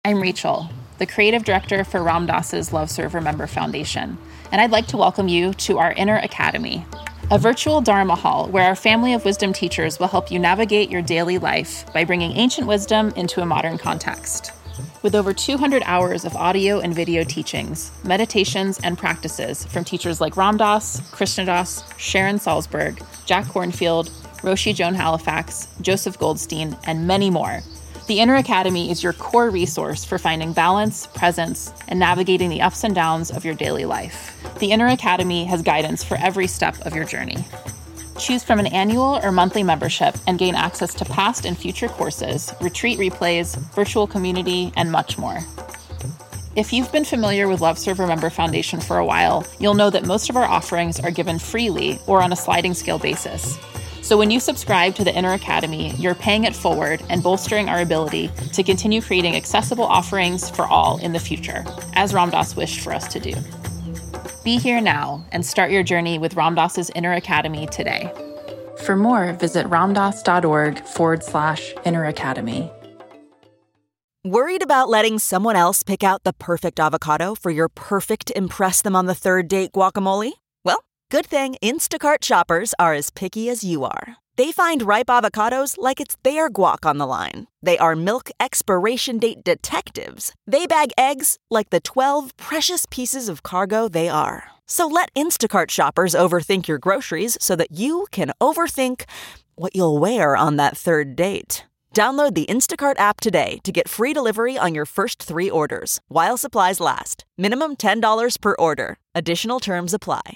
I'm Rachel, the creative director for Ram Dass's Love Serve Remember Foundation, and I'd like to welcome you to our Inner Academy, a virtual Dharma hall where our family of wisdom teachers will help you navigate your daily life by bringing ancient wisdom into a modern context. With over 200 hours of audio and video teachings, meditations, and practices from teachers like Ram Dass, Krishna Das, Sharon Salzberg, Jack Kornfield, Roshi Joan Halifax, Joseph Goldstein, and many more, the Inner Academy is your core resource for finding balance, presence, and navigating the ups and downs of your daily life. The Inner Academy has guidance for every step of your journey. Choose from an annual or monthly membership and gain access to past and future courses, retreat replays, virtual community, and much more. If you've been familiar with Love Serve Remember Foundation for a while, you'll know that most of our offerings are given freely or on a sliding scale basis. So when you subscribe to the Inner Academy, you're paying it forward and bolstering our ability to continue creating accessible offerings for all in the future, as Ram Dass wished for us to do. Be here now and start your journey with Ram Dass's Inner Academy today. For more, visit ramdass.org/Inner Academy. Worried about letting someone else pick out the perfect avocado for your perfect impress them on the third date guacamole? Well, good thing Instacart shoppers are as picky as you are. They find ripe avocados like it's their guac on the line. They are milk expiration date detectives. They bag eggs like the 12 precious pieces of cargo they are. So let Instacart shoppers overthink your groceries so that you can overthink what you'll wear on that third date. Download the Instacart app today to get free delivery on your first 3 orders, while supplies last. Minimum $10 per order. Additional terms apply.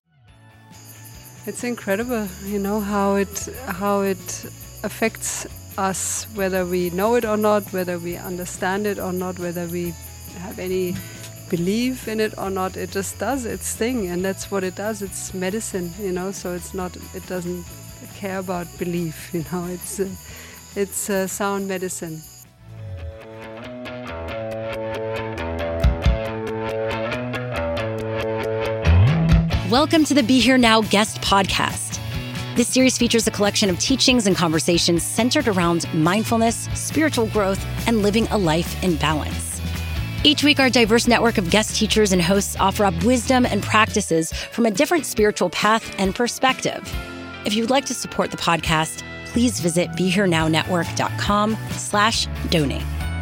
It's incredible, how it affects us, whether we know it or not, whether we understand it or not, whether we have any belief in it or not. It just does its thing, and that's what it does. It's medicine, so it doesn't care about belief, it's sound medicine. Welcome to the Be Here Now guest podcast. This series features a collection of teachings and conversations centered around mindfulness, spiritual growth, and living a life in balance. Each week, our diverse network of guest teachers and hosts offer up wisdom and practices from a different spiritual path and perspective. If you'd like to support the podcast, please visit BeHereNowNetwork.com/donate.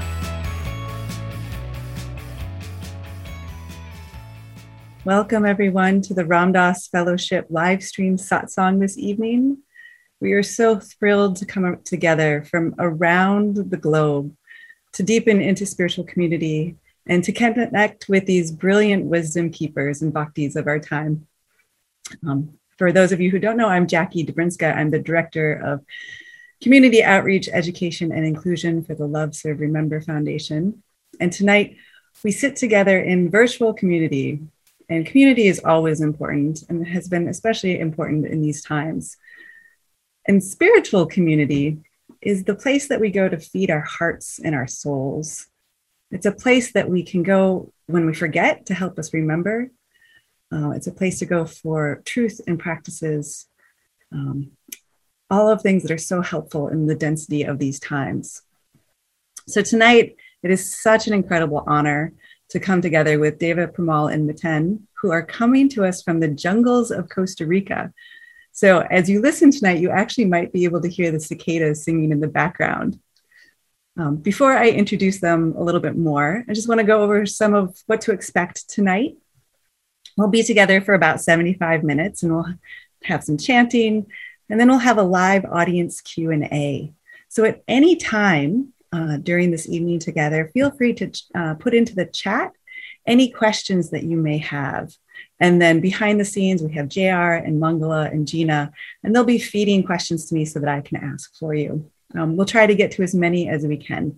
Welcome, everyone, to the Ram Dass Fellowship live stream satsang this evening. We are so thrilled to come together from around the globe to deepen into spiritual community and to connect with these brilliant wisdom keepers and bhaktis of our time. For those of you who don't know, I'm Jackie Dobrinska. I'm the Director of Community Outreach, Education, and Inclusion for the Love Serve Remember Foundation. And tonight, we sit together in virtual community. And community is always important and has been especially important in these times. And spiritual community is the place that we go to feed our hearts and our souls. It's a place that we can go when we forget to help us remember. It's a place to go for truth and practices, all of things that are so helpful in the density of these times. So tonight, it is such an incredible honor to come together with Deva Premal and Miten, who are coming to us from the jungles of Costa Rica. So as you listen tonight, you actually might be able to hear the cicadas singing in the background. Before I introduce them a little bit more, I just want to go over some of what to expect tonight. We'll be together for about 75 minutes and we'll have some chanting, and then we'll have a live audience Q&A. So at any time, during this evening together, feel free to put into the chat any questions that you may have. And then behind the scenes, we have JR and Mangala and Gina, and they'll be feeding questions to me so that I can ask for you. We'll try to get to as many as we can.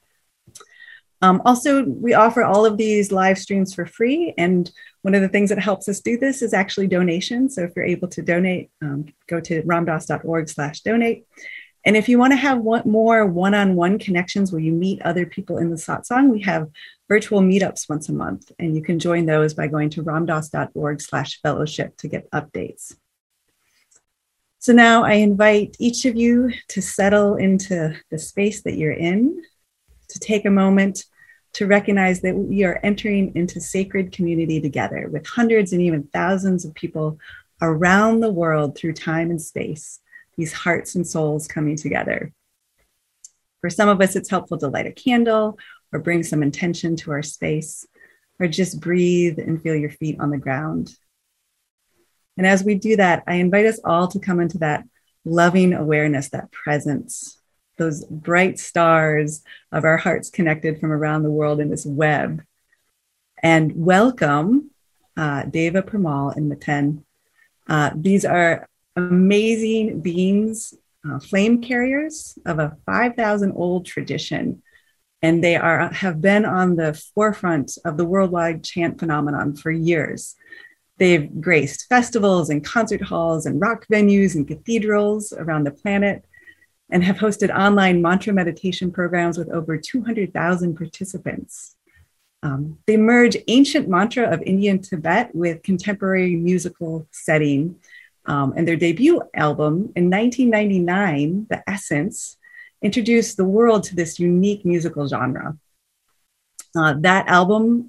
Also, we offer all of these live streams for free. And one of the things that helps us do this is actually donations. So if you're able to donate, go to ramdass.org/donate. And if you want to have more one-on-one connections where you meet other people in the satsang, we have virtual meetups once a month. And you can join those by going to ramdass.org/fellowship to get updates. So now I invite each of you to settle into the space that you're in, to take a moment to recognize that we are entering into sacred community together with hundreds and even thousands of people around the world through time and space, these hearts and souls coming together. For some of us, it's helpful to light a candle or bring some intention to our space, or just breathe and feel your feet on the ground. And as we do that, I invite us all to come into that loving awareness, that presence, those bright stars of our hearts connected from around the world in this web. And welcome Deva, Premal, and Miten. These are amazing beings, flame carriers of a 5,000-old tradition. And they have been on the forefront of the worldwide chant phenomenon for years. They've graced festivals and concert halls and rock venues and cathedrals around the planet, and have hosted online mantra meditation programs with over 200,000 participants. They merge ancient mantra of Indian Tibet with contemporary musical setting. And their debut album in 1999, The Essence, introduced the world to this unique musical genre. That album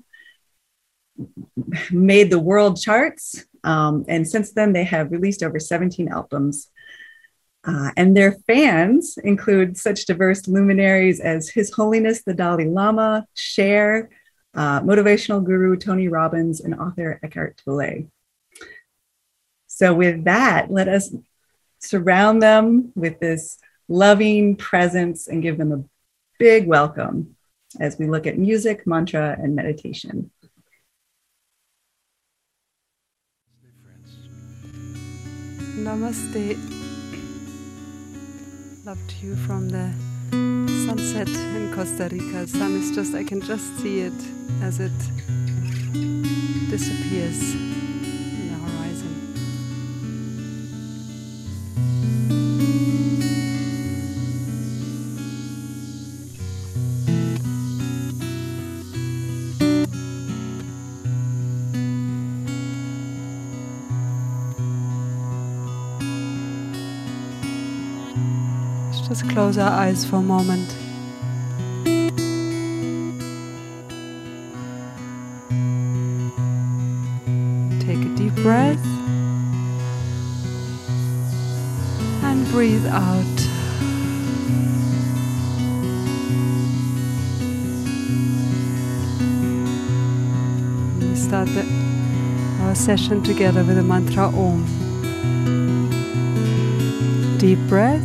made the world charts. And since then, they have released over 17 albums. And their fans include such diverse luminaries as His Holiness the Dalai Lama, Cher, motivational guru Tony Robbins, and author Eckhart Tolle. So with that, let us surround them with this loving presence and give them a big welcome as we look at music, mantra, and meditation. Namaste. Love to you from the sunset in Costa Rica. The sun is just, I can just see it as it disappears in the horizon. Let's just close our eyes for a moment. Take a deep breath and breathe out. We start our session together with the mantra Om. Deep breath.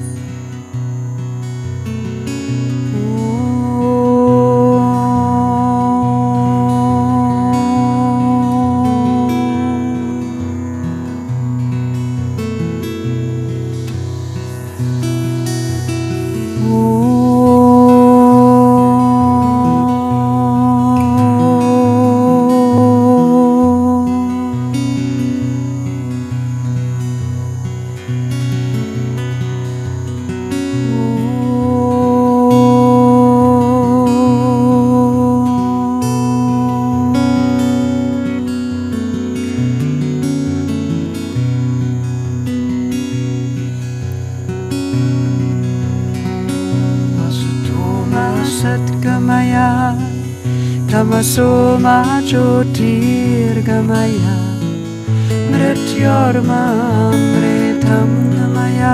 Tamasoma Jyotirgamaya Mrityorma Mritam Namaya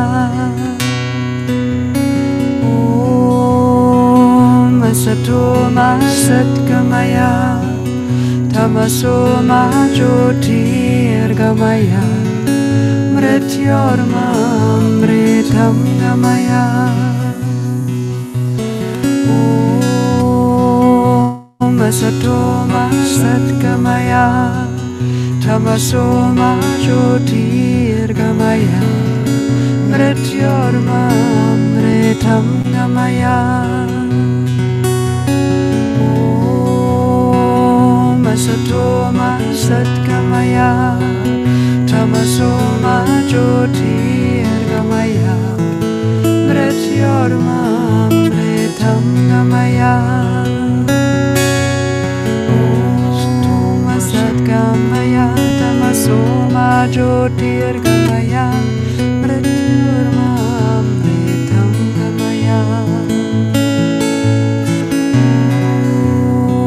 Om Asatoma Satgamaya Tamasoma Jyotirgamaya Mrityorma Mritam Namaya Asatoma Satgamaya Tamasoma Jyotirgamaya Mrityorma Mritam Gamaya Om Asatoma Satgamaya Tamasoma Jyotirgamaya Mrityorma Mritam Gamaya Gamaya Tamasoma Jyotirgamaya Mrityorma Mritam Gamaya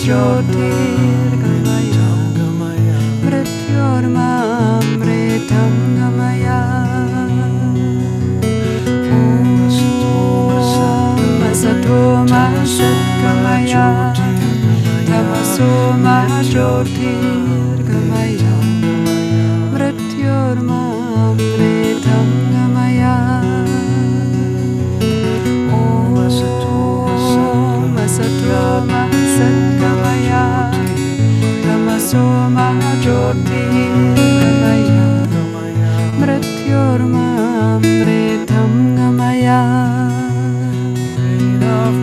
Jyotirgamaya Mrityormamritam Gamaya Masatoma Satgamaya Tamasoma Jyotirgamaya Mrityormamritam Gamaya Masatoma Satgamaya Tamasoma Jyotirgamaya Mrityormamritam Gamaya. Rain of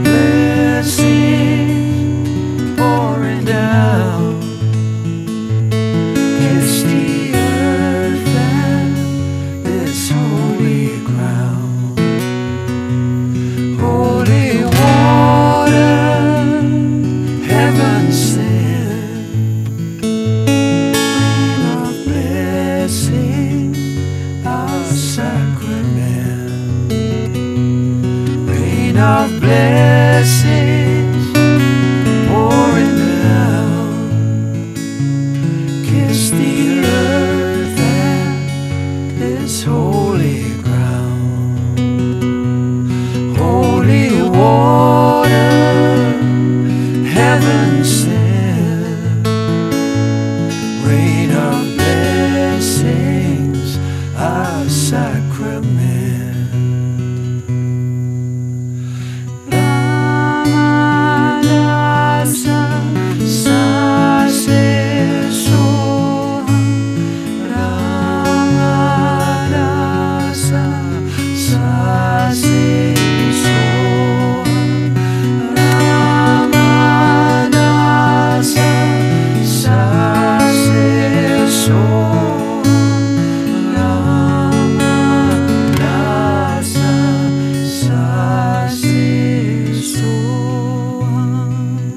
blessing pouring down, kiss the earth and this holy ground. Holy water, heaven sent, rain of blessing, our sacrament. Rain of blessings pouring down, kiss the earth and this holy ground. Holy water, heaven sent, rain of blessings, our sacrament. Ramadasa Sase Soham, Ramadasa Sase Soham, Ramadasa Sase Soham, Ramadasa Sase Soham.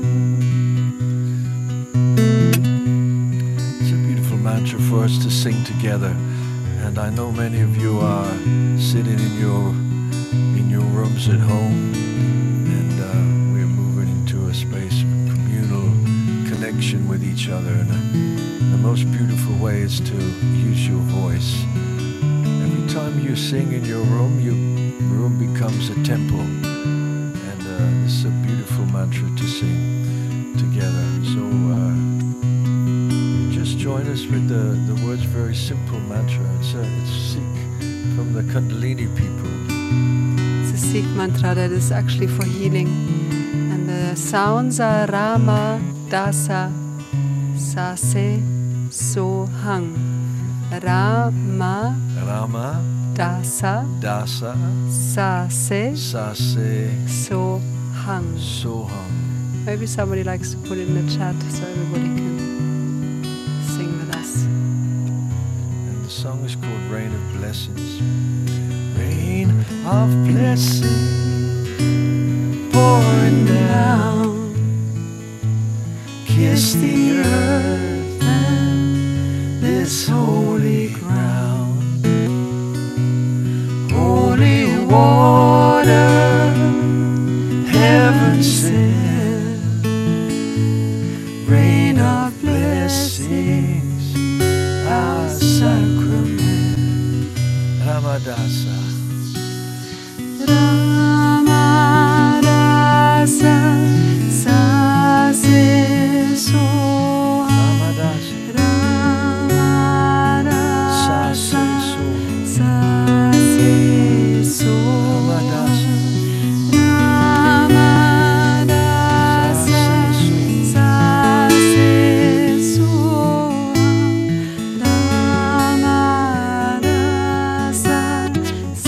It's a beautiful mantra for us to sing together, and I know many of you are sitting in your rooms at home, and we're moving into a space of communal connection with each other. And the most beautiful way is to use your voice. Every time you sing in your room becomes a temple, and this is a beautiful mantra to sing together. So just join us with the words, very simple mantra. It's Sikh from the Kundalini people. It's a Sikh mantra that is actually for healing. And the sounds are Rama, Dasa, Sase, Soham. Rama, Dasa, Sase, Soham. Maybe somebody likes to put it in the chat so everybody can sing with us. And the song is called Rain of Blessings. Rain of blessings pouring down, kiss the earth and this holy ground. Holy water, heaven sent, rain of blessings, our sacrament. Ramadasa. Ramadasa Sase Soham, Ramadasa Sase Soham, Ramadasa Sase Soham, Ramadasa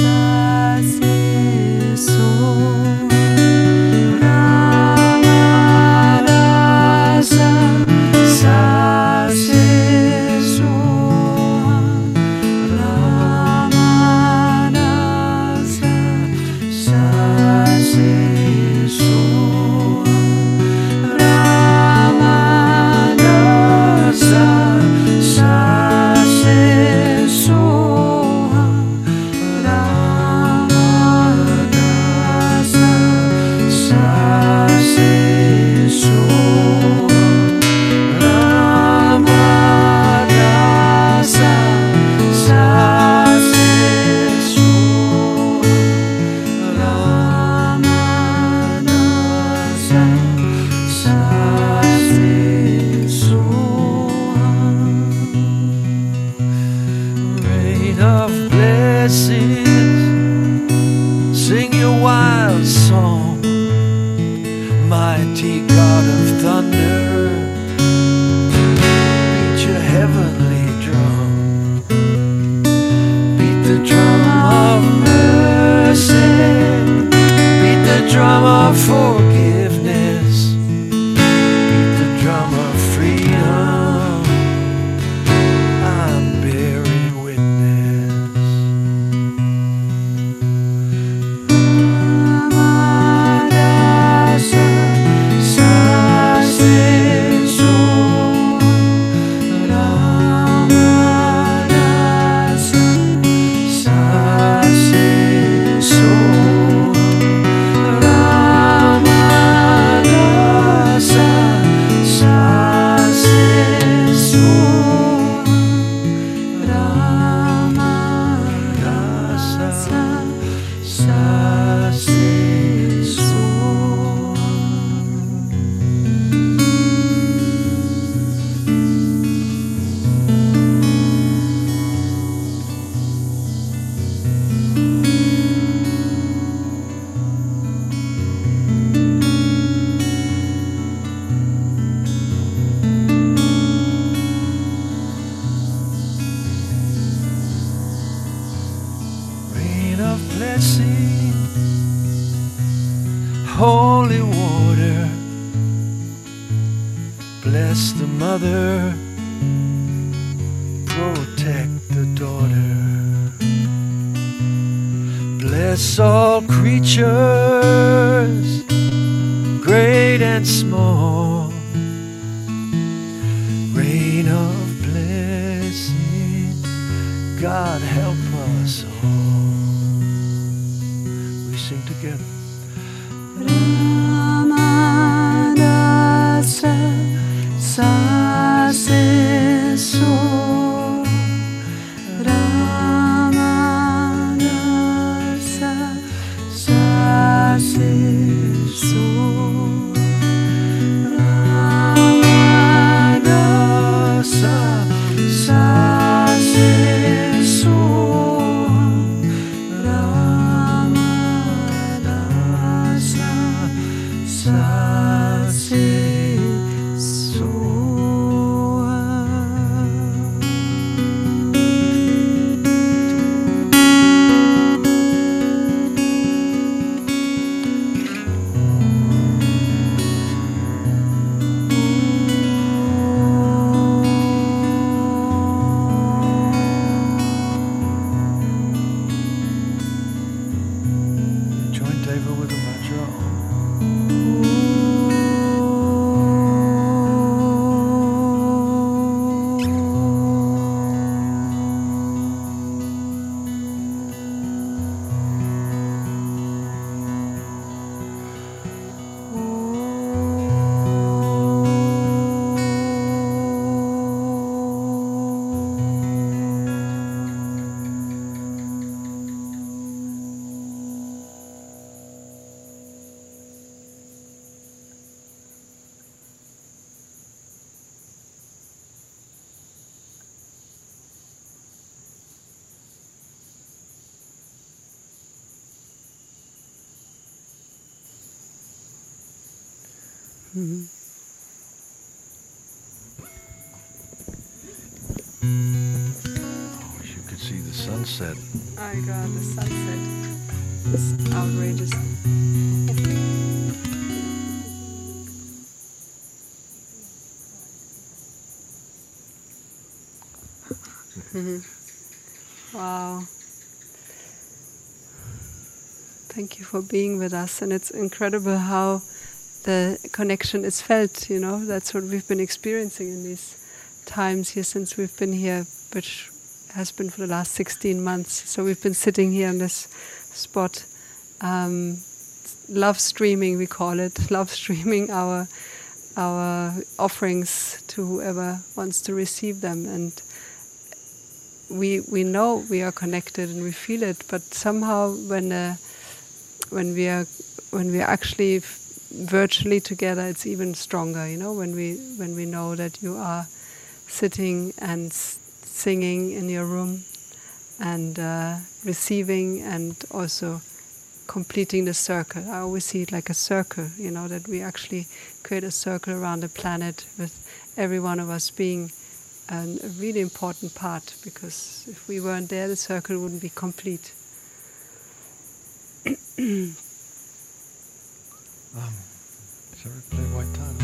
Rain of blessings, sing your wild song, mighty God of thunder, beat your heavenly drum, beat the drum of mercy, beat the drum of forgiveness, beat the drum of freedom. I'm bearing witness. Blessing, holy water, bless the mother, protect the daughter, bless all creatures, great and small, rain of blessing, God help us all. Sing together. Ramadasa Saseso Ramadasa Saseso Ramadasa Saseso Mm-hmm. Oh, you could see the sunset. I got the sunset. It's outrageous. Mm-hmm. Wow. Thank you for being with us. And it's incredible how the connection is felt, you know. That's what we've been experiencing in these times here since we've been here, which has been for the last 16 months. So we've been sitting here on this spot, love streaming, we call it, love streaming our offerings to whoever wants to receive them. And we know we are connected and we feel it, but somehow when we are actually virtually together, it's even stronger, you know, when we know that you are sitting and singing in your room, and receiving, and also completing the circle. I always see it like a circle, that we actually create a circle around the planet with every one of us being a really important part, because if we weren't there, the circle wouldn't be complete. Shall we play White Tara?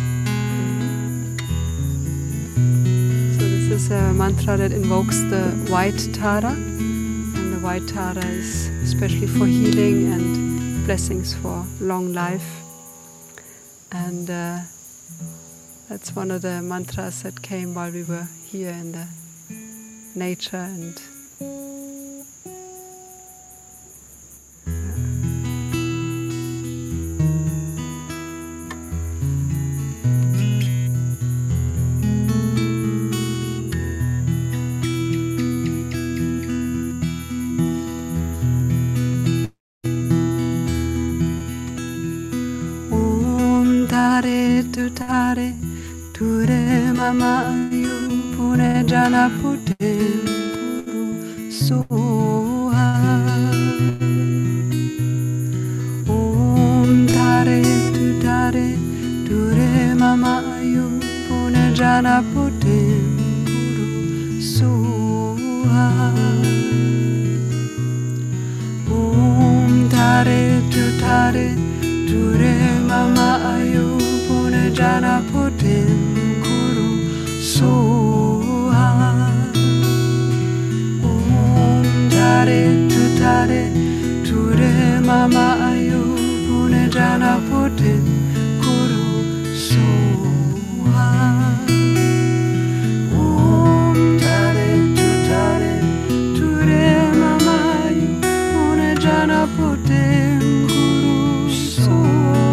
So this is a mantra that invokes the White Tara, and the White Tara is especially for healing and blessings for long life. And that's one of the mantras that came while we were here in the nature. And Tare ture mama ayu pune jana putin puru soha tare ture mama ayu pune jana putin puru soha tare ture mama ayu Jana putin kuru soha tare ture mama ayu pune jana putin kuru soha tare ture mama ayu pune jana putin kuru soha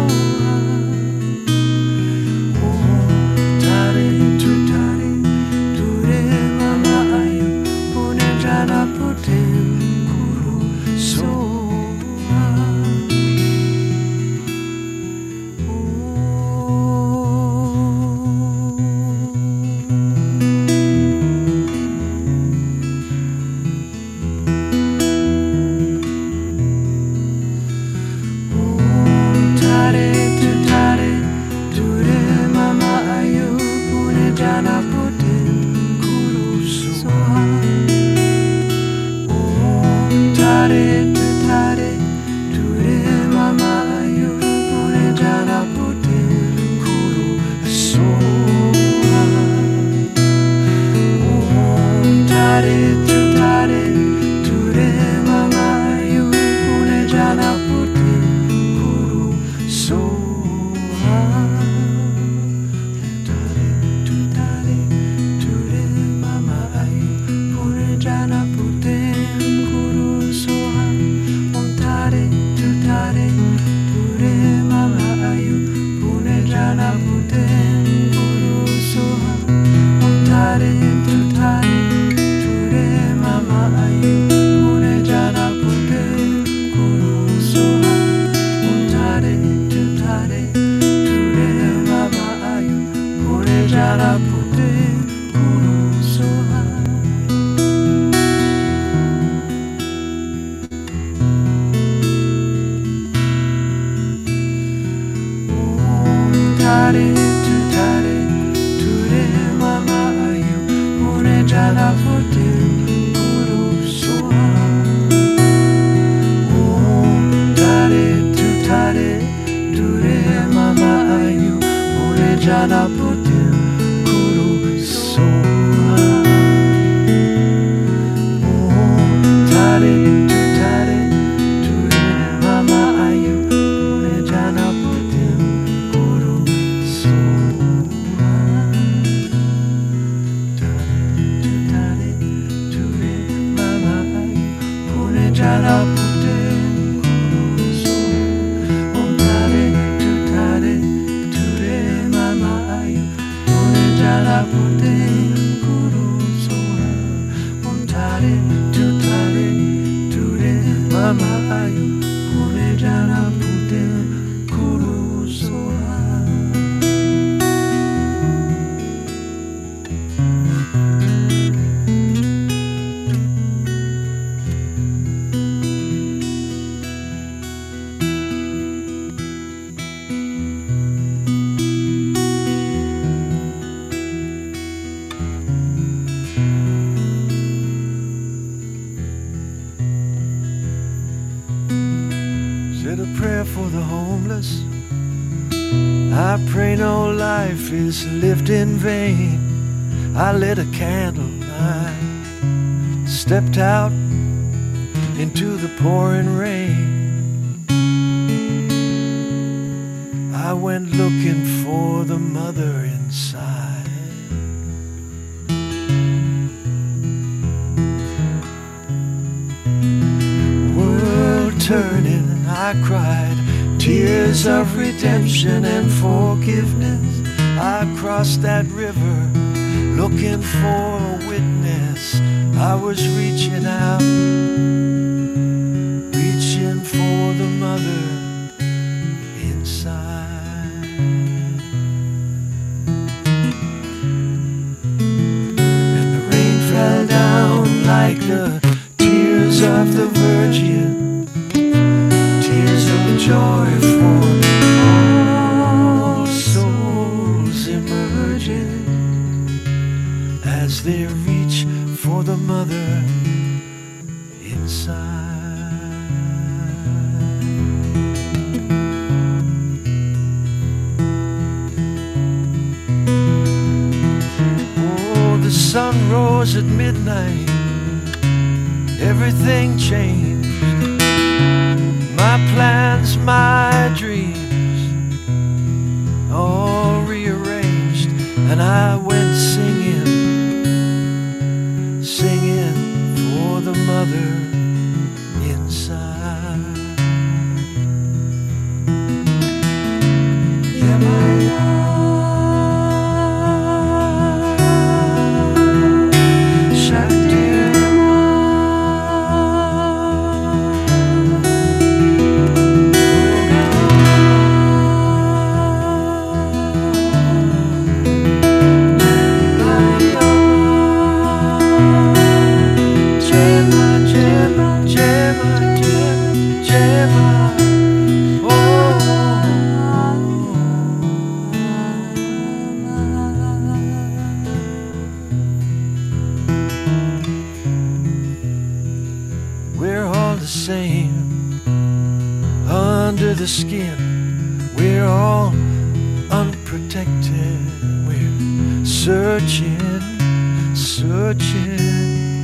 Said a prayer for the homeless. I pray no life is lived in vain. I lit a candle, I stepped out into the pouring rain. I went looking for the mother inside. World turning, I cried tears of redemption and forgiveness. I crossed that river looking for a witness. I was reaching out, reaching for the mother inside. And the rain fell down like the tears of the Virgin, tears of joy for all souls emerging as they reach for the mother inside. Oh, the sun rose at midnight, everything changed. My plans, my dreams, all rearranged, and I went singing, singing for the mother inside. Yeah, my love, Shakti. The skin, we're all unprotected. We're searching, searching,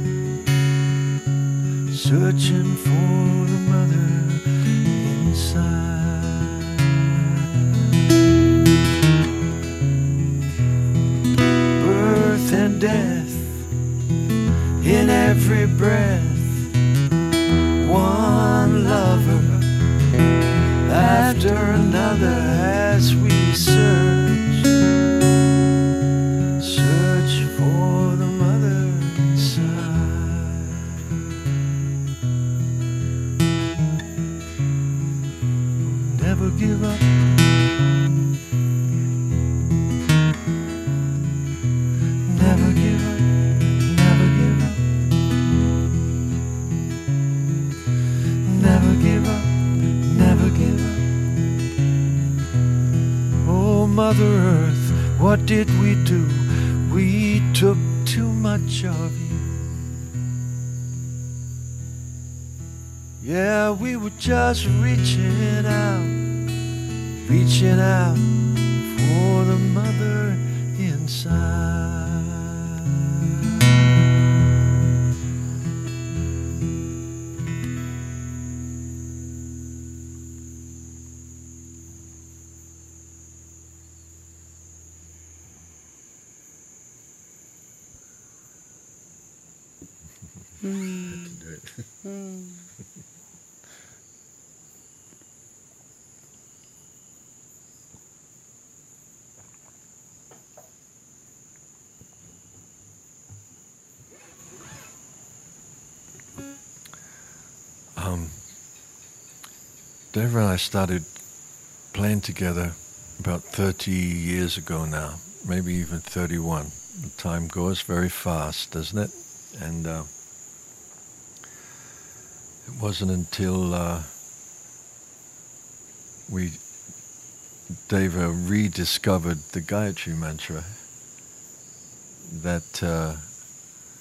searching for the mother inside. Birth and death in every breath, one lover after another as we search, search for the mother inside. Never give up. Never give up. Never give up. Never give up. Never give up. Oh, Mother Earth, what did we do? We took too much of you. Yeah, we were just reaching out for the mother inside. Dave and I started playing together about 30 years ago now, maybe even 31. The time goes very fast, doesn't it? And it wasn't until Dave rediscovered the Gayatri Mantra that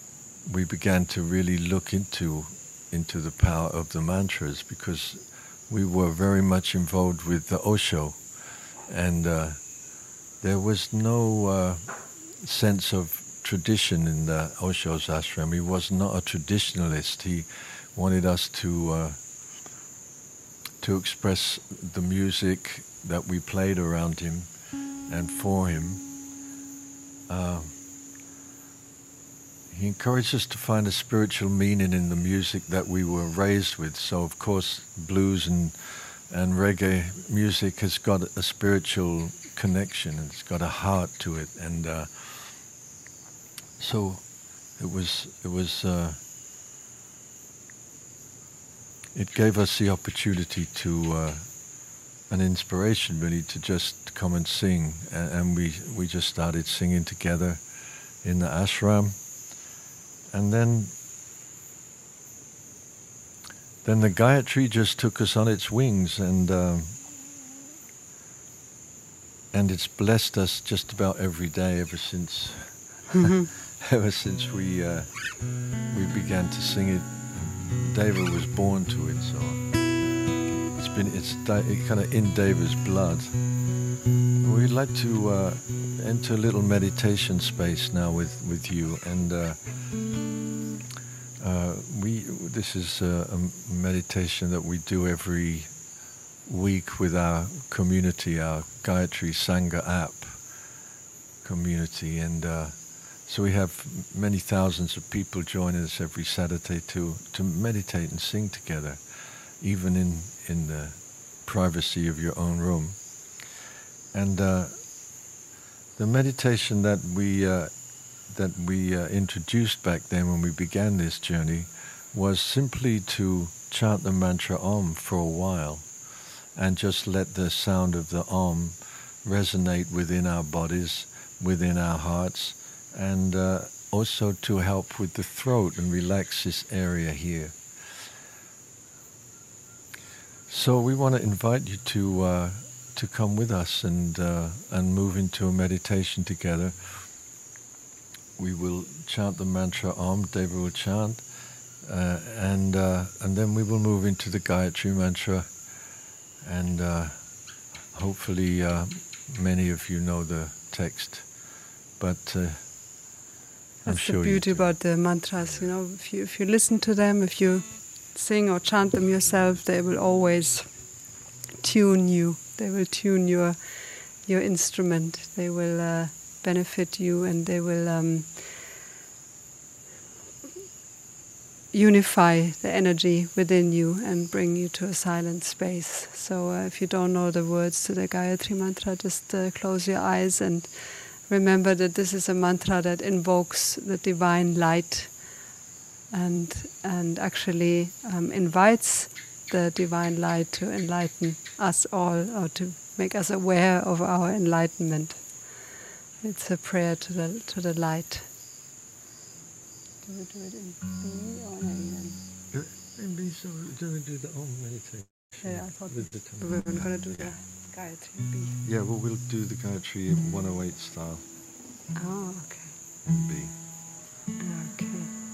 we began to really look into the power of the mantras, because we were very much involved with the Osho, and there was no sense of tradition in the Osho's ashram. He was not a traditionalist. He wanted us to express the music that we played around him and for him. He encouraged us to find a spiritual meaning in the music that we were raised with. So, of course, blues and reggae music has got a spiritual connection. It's got a heart to it, and so it gave us the opportunity to an inspiration really to just come and sing, and we just started singing together in the ashram. And then the Gayatri just took us on its wings, and it's blessed us just about every day ever since ever since we began to sing it. Deva was born to it, so it's kind of in Deva's blood. We'd like to enter a little meditation space now with you, and this is a meditation that we do every week with our community, our Gayatri Sangha app community, and so we have many thousands of people joining us every Saturday to meditate and sing together, even in the privacy of your own room. And the meditation that we introduced back then when we began this journey was simply to chant the mantra Om for a while and just let the sound of the Om resonate within our bodies, within our hearts, and also to help with the throat and relax this area here. So we want to invite you to come with us and move into a meditation together. We will chant the mantra Om, Deva will chant, and then we will move into the Gayatri mantra, and hopefully many of you know the text, but I'm That's sure the beauty about the mantras, you know. If you listen to them, if you sing or chant them yourself, they will always tune you. They will tune your instrument. They will benefit you, and they will unify the energy within you and bring you to a silent space. So if you don't know the words to the Gayatri mantra, just close your eyes and remember that this is a mantra that invokes the divine light and actually invites the divine light to enlighten us all, or to make us aware of our enlightenment. It's a prayer to the light. Do we do it in B or in A? In B, so we're going to do the Om meditation. Yeah, I thought we were going to do the Gayatri in B. Yeah, well, we'll do the Gayatri in 108 style. Oh, okay. In B. Okay.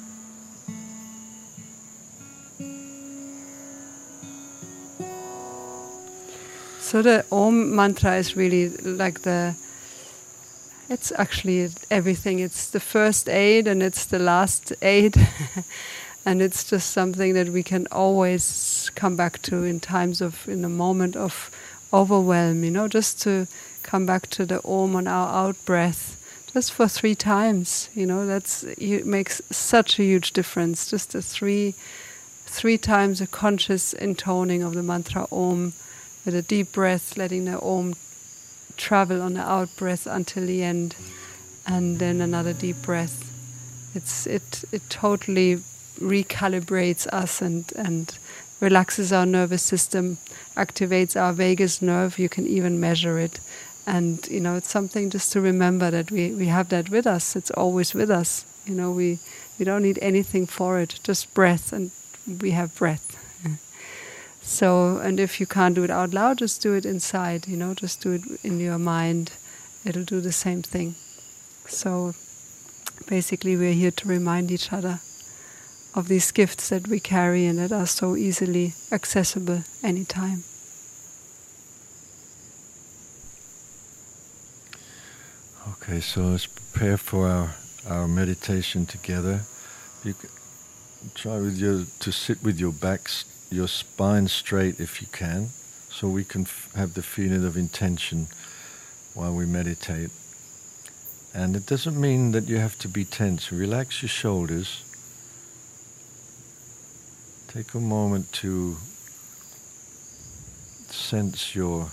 So the Om mantra is really like it's actually everything. It's the first aid and it's the last aid. And it's just something that we can always come back to in a moment of overwhelm, you know, just to come back to the Om on our out breath, just for 3 times, you know, it makes such a huge difference. Just the three times a conscious intoning of the mantra Om, with a deep breath, letting the Om travel on the out breath until the end, and then another deep breath. It totally recalibrates us and relaxes our nervous system, activates our vagus nerve. You can even measure it, and you know, it's something just to remember that we have that with us. It's always with us. You know, we don't need anything for it, just breath, and we have breath. So, and if you can't do it out loud, just do it inside, you know, just do it in your mind. It'll do the same thing. So, basically we're here to remind each other of these gifts that we carry and that are so easily accessible anytime. Okay, so let's prepare for our meditation together. You can try to sit with your your spine straight if you can, so we can have the feeling of intention while we meditate. And it doesn't mean that you have to be tense. Relax your shoulders. Take a moment to sense your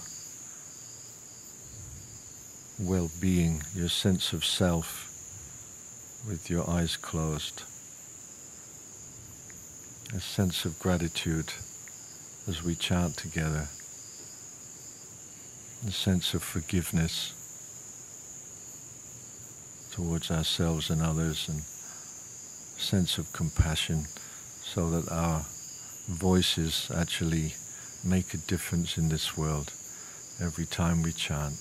well-being, your sense of self, with your eyes closed. A sense of gratitude as we chant together. A sense of forgiveness towards ourselves and others, and a sense of compassion, so that our voices actually make a difference in this world every time we chant.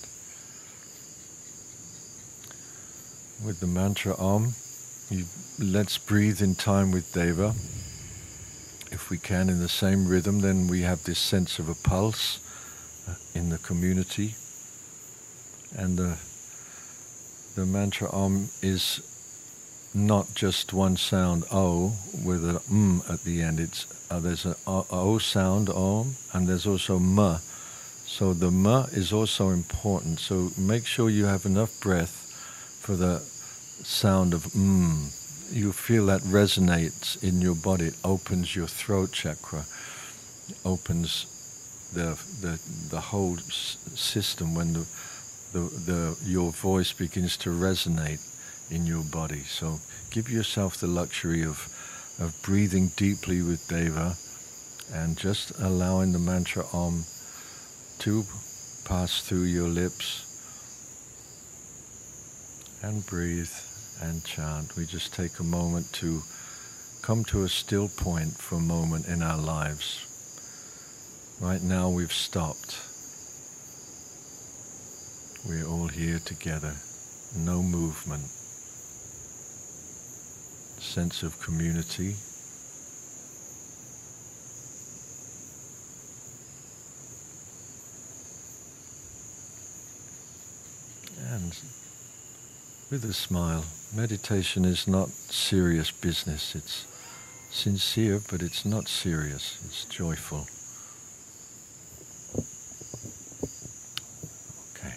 With the mantra Om, let's breathe in time with Deva. If we can, in the same rhythm, then we have this sense of a pulse in the community. And the mantra Om is not just one sound, O, with an at the end. There's an O sound, Om, and there's also M. So the M is also important. So make sure you have enough breath for the sound of You feel that resonates in your body. It opens your throat chakra, opens the whole system when your voice begins to resonate in your body. So give yourself the luxury of breathing deeply with Deva and just allowing the mantra Om to pass through your lips, and breathe and chant. We just take a moment to come to a still point for a moment in our lives. Right now we've stopped. We're all here together. No movement. Sense of community. And with a smile, meditation is not serious business. It's sincere, but it's not serious. It's joyful. Okay.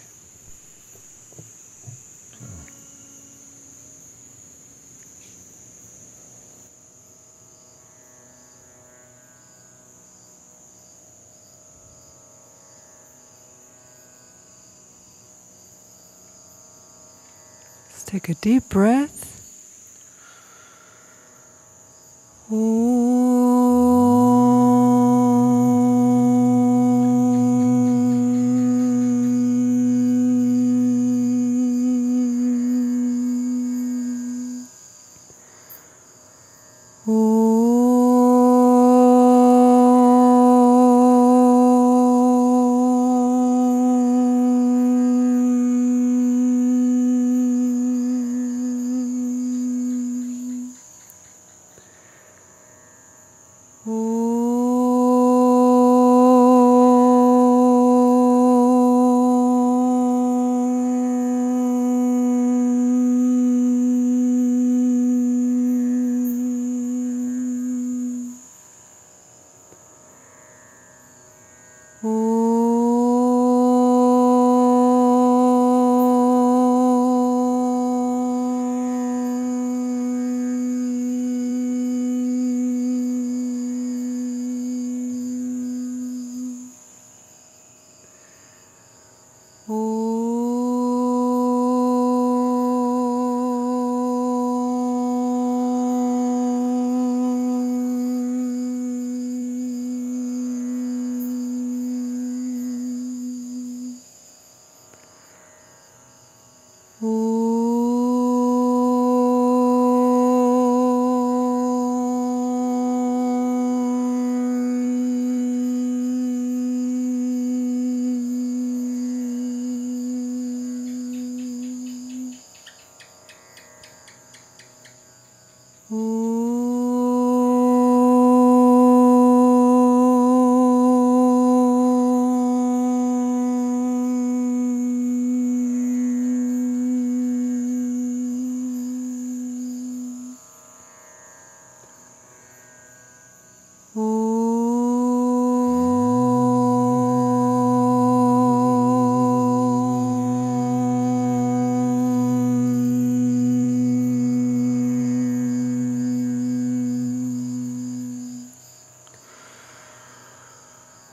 Let's take a deep breath.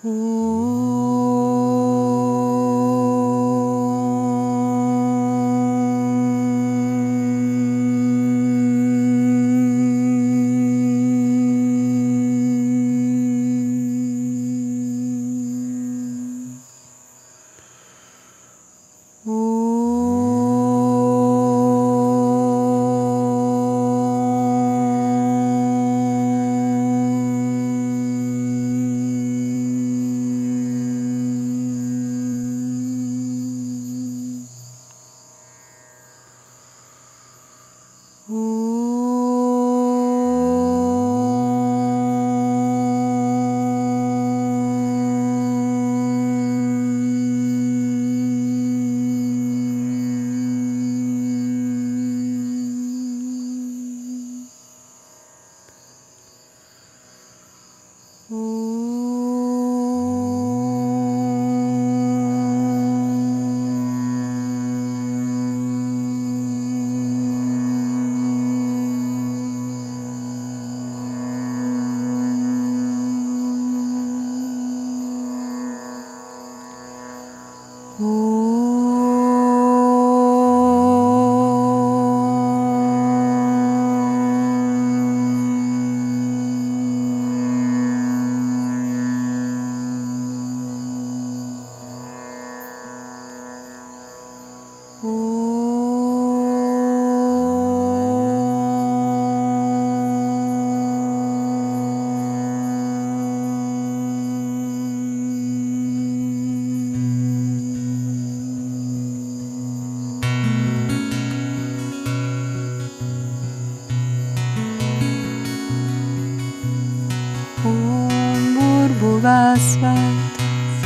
Vasvat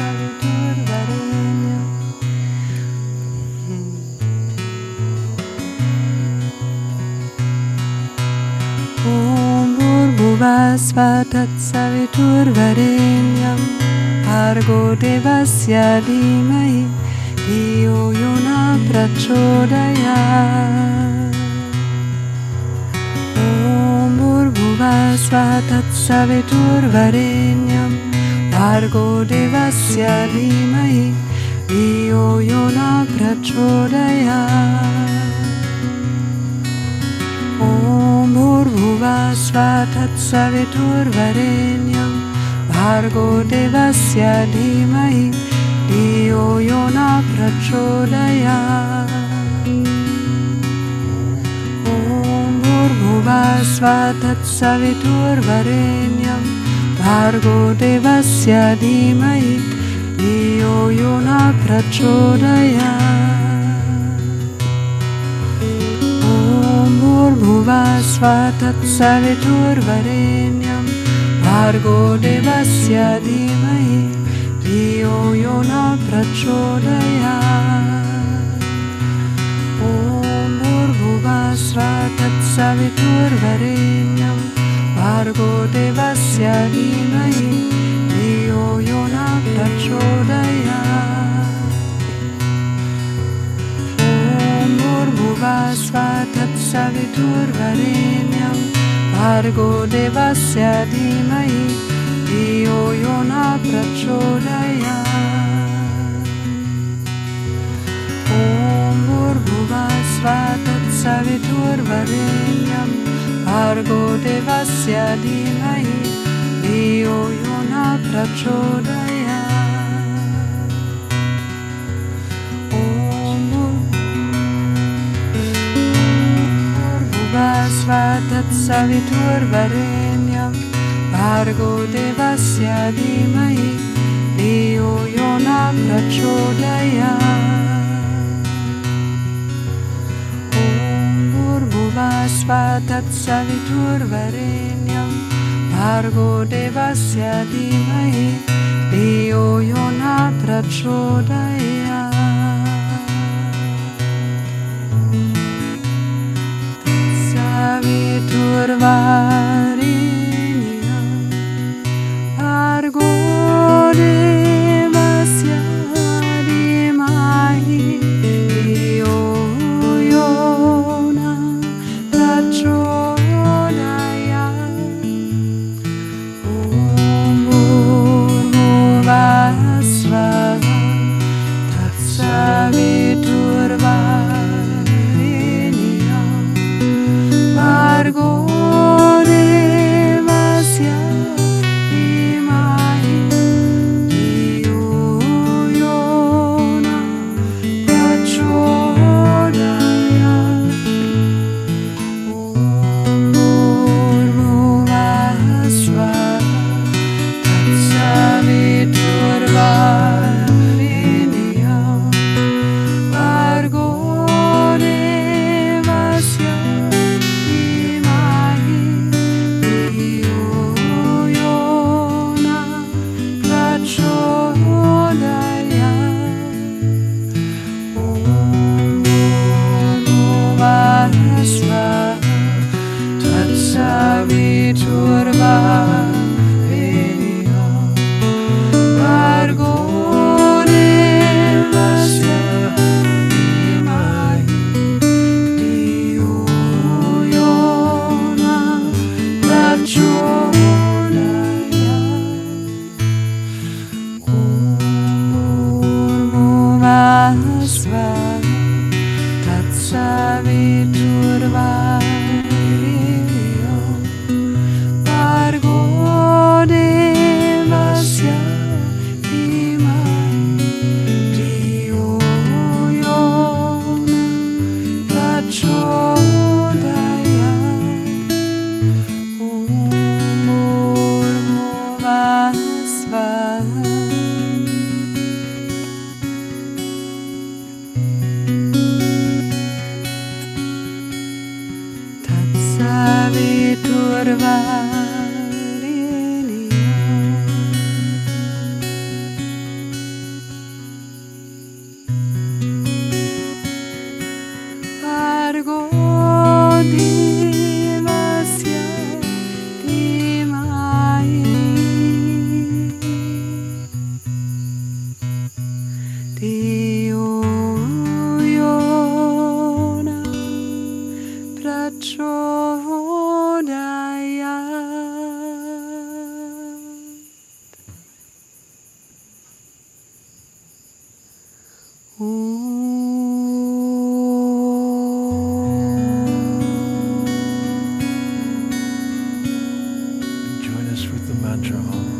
Saviturvarenyam. Om Bhurvasvatat Saviturvarenyam Bhargo Devasya Dhimahi Dhiyo Yona Prachodayat. Om Bhurvasvatat Saviturvarenyam Bhargo Devasya Dhimahi Dhiyo Yona Prachodayat. Om Bhurvasvatat Saviturvarenyam Bhargo Devasya Dhimahi Dhiyo Yona Prachodayat. Om Bhurvasvatat Saviturvarenyam Bhargo Devasya Dhimahi Dhiyo Yona Prachodayat. Om Bhurvasvatat Saviturvarenyam Bhargo Devasya Dhimahi Dhiyo Yona Prachodayat. Om Bhurvasvatat Saviturvarenyam Bhargo Devasya Dhimahi Dhiyo Yona Prachodayat. Om Bhurvasvatat Saviturvarenyam Bhargo Devasya Dhimahi Dhiyo Yona Prachodayat. Om Bhurvasvatat Saviturvarenyam Bhargo Devasya Dhimahi Dhiyo Yona Prachodayat. Om Bhurvasvatat Saviturvarenyam Bhargo Devasya Dhimahi Dhiyo Yona Prachodayat. Om Bhurvasvatat Saviturvarenyam Bhargo Devasya Dhimahi Dhiyo Yona Prachodayat. Saviturvarenyam Bhargo Devasya Dhimahi Dhiyo Yona Prachodayat. Om mantra home.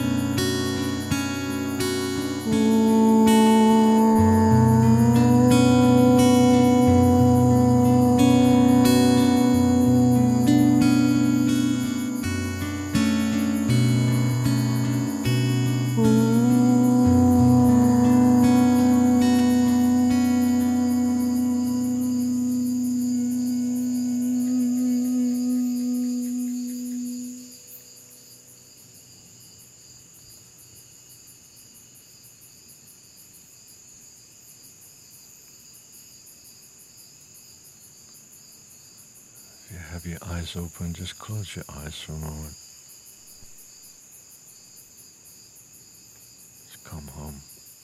If you have your eyes open, just close your eyes for a moment. Just come home.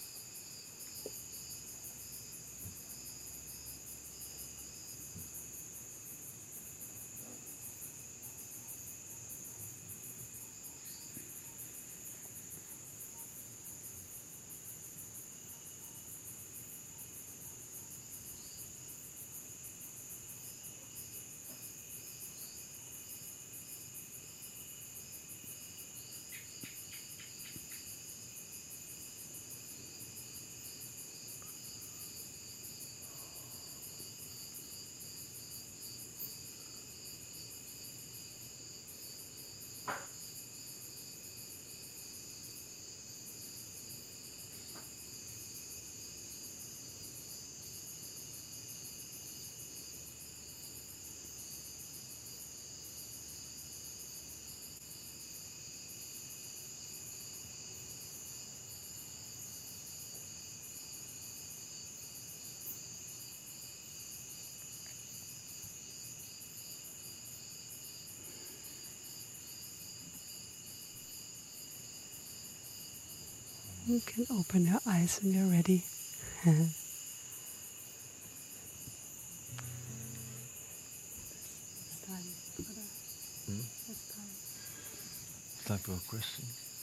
You can open your eyes when you're ready. Time for a question.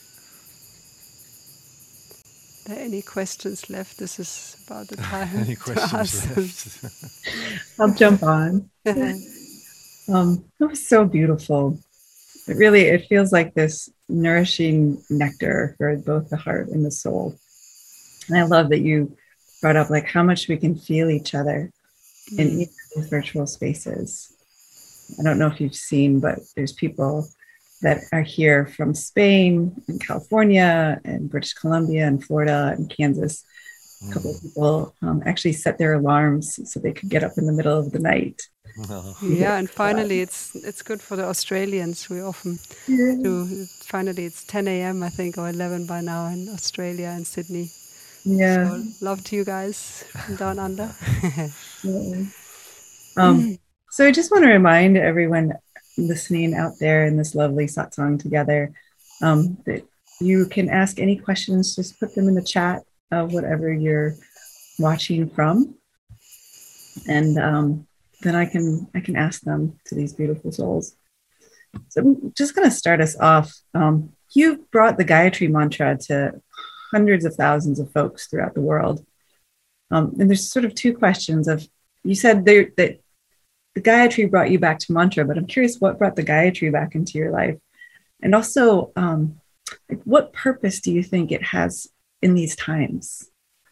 Are there any questions left? This is about the time. Any questions left? I'll jump on. That was so beautiful. It feels like this nourishing nectar for both the heart and the soul. And I love that you brought up like how much we can feel each other in even these virtual spaces. I don't know if you've seen, but there's people that are here from Spain and California and British Columbia and Florida and Kansas. A couple of people actually set their alarms so they could get up in the middle of the night. Yeah, and finally it's good for the Australians. We often do. Finally, it's 10 a.m. I think, or 11 by now in Australia and Sydney. Yeah. So love to you guys from down under. So I just want to remind everyone listening out there in this lovely satsang together that you can ask any questions. Just put them in the chat of whatever you're watching from, and then I can ask them to these beautiful souls. So I'm just going to start us off. You brought the Gayatri mantra to hundreds of thousands of folks throughout the world. And there's sort of two questions of, you said that the Gayatri brought you back to mantra, but I'm curious what brought the Gayatri back into your life? And also, what purpose do you think it has in these times?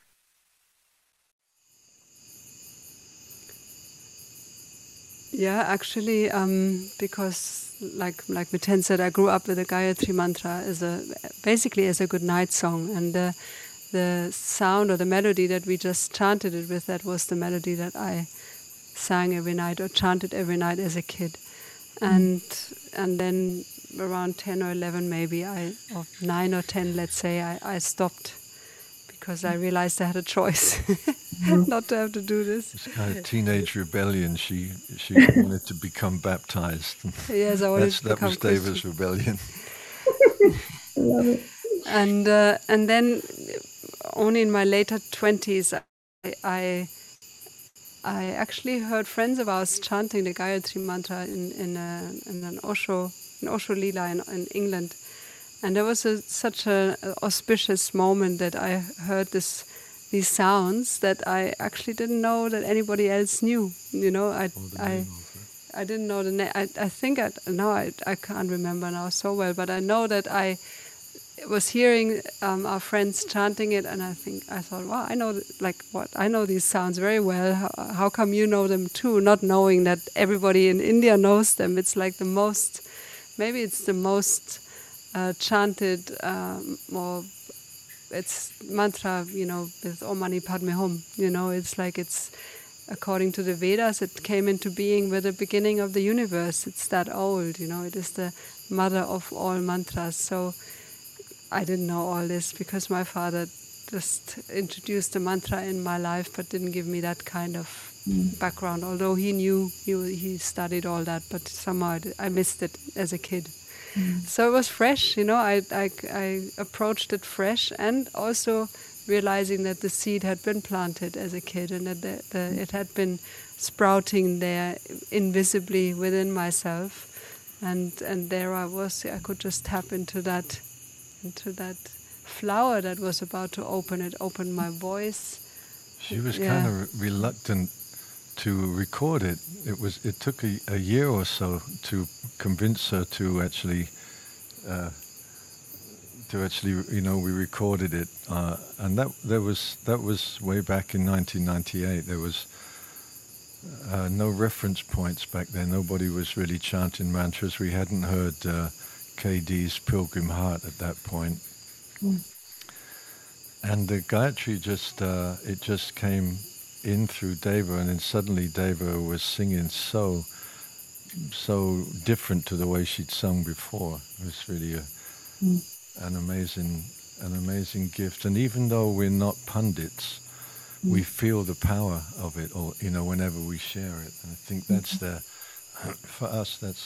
Yeah, actually, because like Miten said, I grew up with the Gayatri mantra basically as a good night song, and the sound or the melody that we just chanted it with, that was the melody that I sang every night or chanted every night as a kid, and then around 10 or 11 maybe, or 9 or 10, let's say, I stopped because I realized I had a choice not to have to do this. It's kind of teenage rebellion. She wanted to become baptized. Yes, I wanted to become That was Deva's rebellion. I love it. And then only in my later 20s, I actually heard friends of ours chanting the Gayatri mantra in an Osho Lila in England. And there was such an auspicious moment that I heard these sounds that I actually didn't know that anybody else knew. You know, I didn't know the name. I think I can't remember now so well, but I know that I was hearing our friends chanting it, and I thought, wow, I know these sounds very well. How come you know them too? Not knowing that everybody in India knows them. It's like the most chanted, or it's mantra, with Om Mani Padme Hum. It's like according to the Vedas, it came into being with the beginning of the universe. It's that old, it is the mother of all mantras. So I didn't know all this because my father just introduced the mantra in my life, but didn't give me that kind of background. Although he studied all that, but somehow I missed it as a kid. So it was fresh, I approached it fresh, and also realizing that the seed had been planted as a kid, and that it had been sprouting there invisibly within myself, and there I was. I could just tap into that flower that was about to open. It opened my voice. She was kind of reluctant to record it. It took a year or so to convince her to actually we recorded it, and that was way back in 1998. There was no reference points back then. Nobody was really chanting mantras. We hadn't heard KD's Pilgrim Heart at that point. And the Gayatri just came in through Deva, and then suddenly Deva was singing so different to the way she'd sung before. It was really an amazing gift. And even though we're not pundits, we feel the power of it, or whenever we share it. And I think that's for us, that's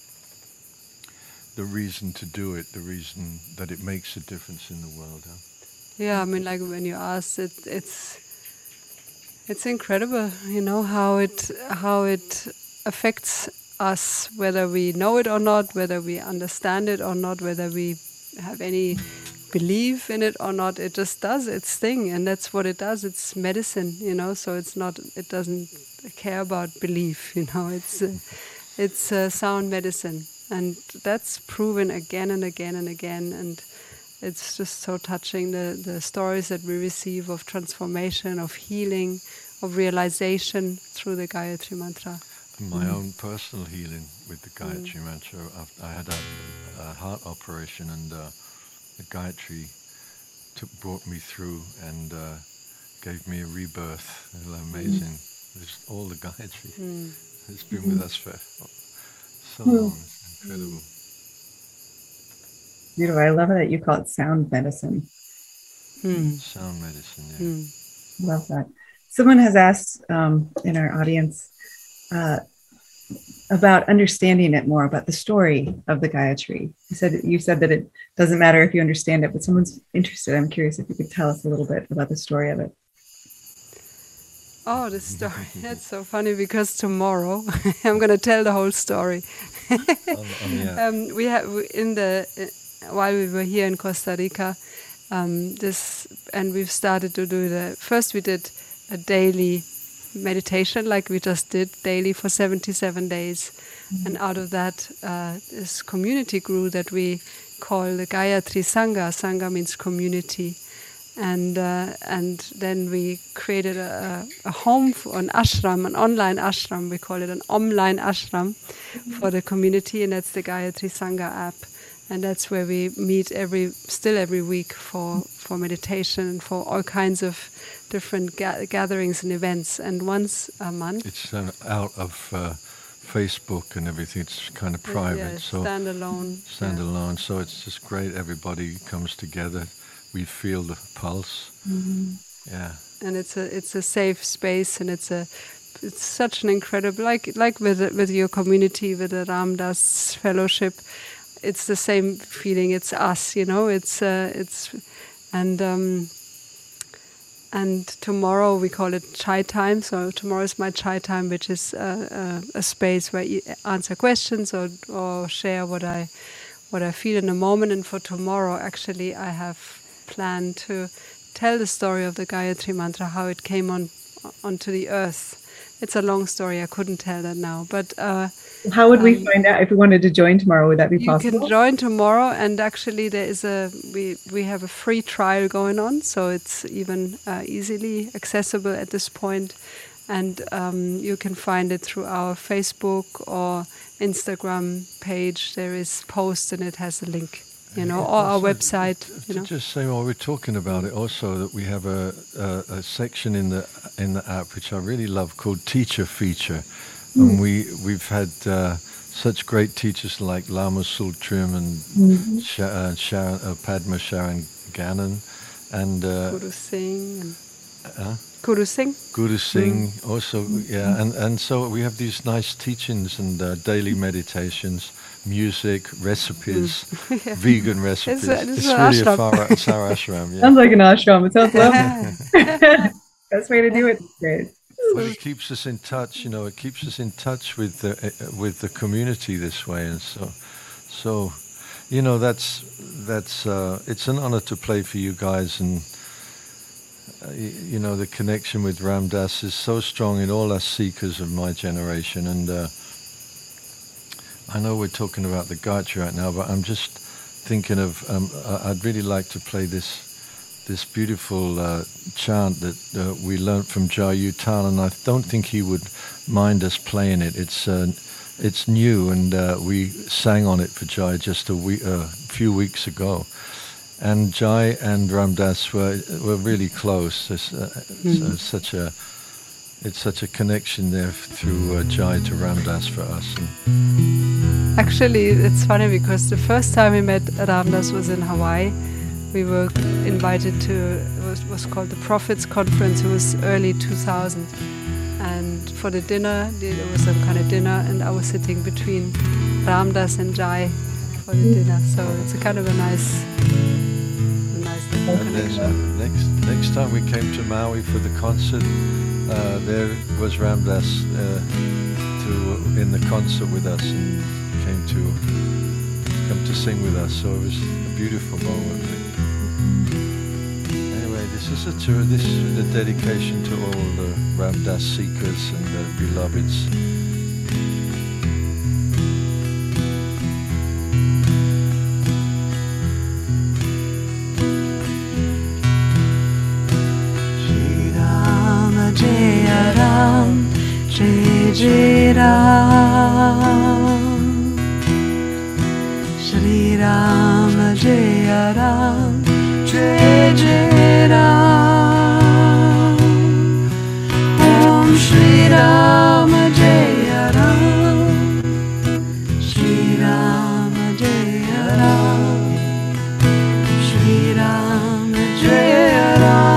the reason to do it, the reason that it makes a difference in the world. Huh? Yeah, I mean, like when you asked it, it's incredible, how it affects us, whether we know it or not, whether we understand it or not, whether we have any belief in it or not. It just does its thing, and that's what it does. It's medicine, so it doesn't care about belief, it's sound medicine, and that's proven again and again and again. And it's just so touching, the stories that we receive of transformation, of healing, of realization through the Gayatri Mantra. My own personal healing with the Gayatri Mantra. I had a heart operation, and the Gayatri brought me through and gave me a rebirth. It was amazing. It's all the Gayatri. It's been with us for so long. It's incredible. Beautiful. I love that you call it sound medicine. Sound medicine, yeah. Love that. Someone has asked in our audience about understanding it more, about the story of the Gayatri. You said that it doesn't matter if you understand it, but someone's interested. I'm curious if you could tell us a little bit about the story of it. Oh, the story. That's so funny, because tomorrow I'm going to tell the whole story. While we were here in Costa Rica, and we've started to do first we did a daily meditation, like we just did daily for 77 days. And out of that, this community grew that we call the Gayatri Sangha. Sangha means community. And then we created a home, an ashram, an online ashram. We call it an online ashram for the community, and that's the Gayatri Sangha app. And that's where we meet every week for meditation, for all kinds of different gatherings and events. And once a month. It's out of Facebook and everything. It's kind of private. Yeah, standalone. Yeah. So it's just great. Everybody comes together. We feel the pulse. Yeah. And it's a safe space, and it's such an incredible, like with your community, with the Ram Dass Fellowship. It's the same feeling. It's us, and tomorrow we call it chai time. So tomorrow is my chai time, which is a space where I answer questions or share what I feel in a moment. And for tomorrow, actually, I have planned to tell the story of the Gayatri Mantra, how it came onto the earth. it's a long story. I couldn't tell that now. But how would we find out if we wanted to join tomorrow? Would that be possible? You can join tomorrow, and actually there is we have a free trial going on, so it's even easily accessible at this point. And you can find it through our Facebook or Instagram page. There is post and it has a link, or our website. Just say while we're talking about it, also that we have a section in the app which I really love called Teacher Feature, and we've had such great teachers like Lama Sultrim and Padma Sharon Gannon and Guru Singh. Guru Singh. Guru Singh also, and so we have these nice teachings and daily meditations, music, recipes, vegan recipes. It's really a Sara ashram. Yeah. Sounds like an ashram. It sounds lovely. Best way to do it. Great. Well, it keeps us in touch. It keeps us in touch with the community this way, and so that's it's an honor to play for you guys, and the connection with Ram Dass is so strong in all us seekers of my generation, and I know we're talking about the Gayatri right now, but I'm just thinking of I'd really like to play this beautiful chant that we learnt from Jai Uttal, and I don't think he would mind us playing it. It's new, and we sang on it for Jai just a few weeks ago. And Jai and Ram Dass were really close. It's such a connection there through Jai to Ram Dass for us. Actually, it's funny because the first time we met Ram Dass was in Hawaii. We were invited to, it was called the Prophets Conference. It was early 2000. And for the dinner, there was some kind of dinner, and I was sitting between Ram Dass and Jai for the dinner. So it's a kind of a nice connection. Next time we came to Maui for the concert, there was Ram Dass in the concert with us, and came to to sing with us. So it was a beautiful moment. Anyway, this is a dedication to all the Ram Dass seekers and the beloveds. Jaya Ram, Jai Jai Ram, Shri Ram, Jaya Ram, Jai Jai Ram, Om Shri Ram, Jaya Ram, Shri Ram, Jaya Ram, Shri Ram, Jaya Ram.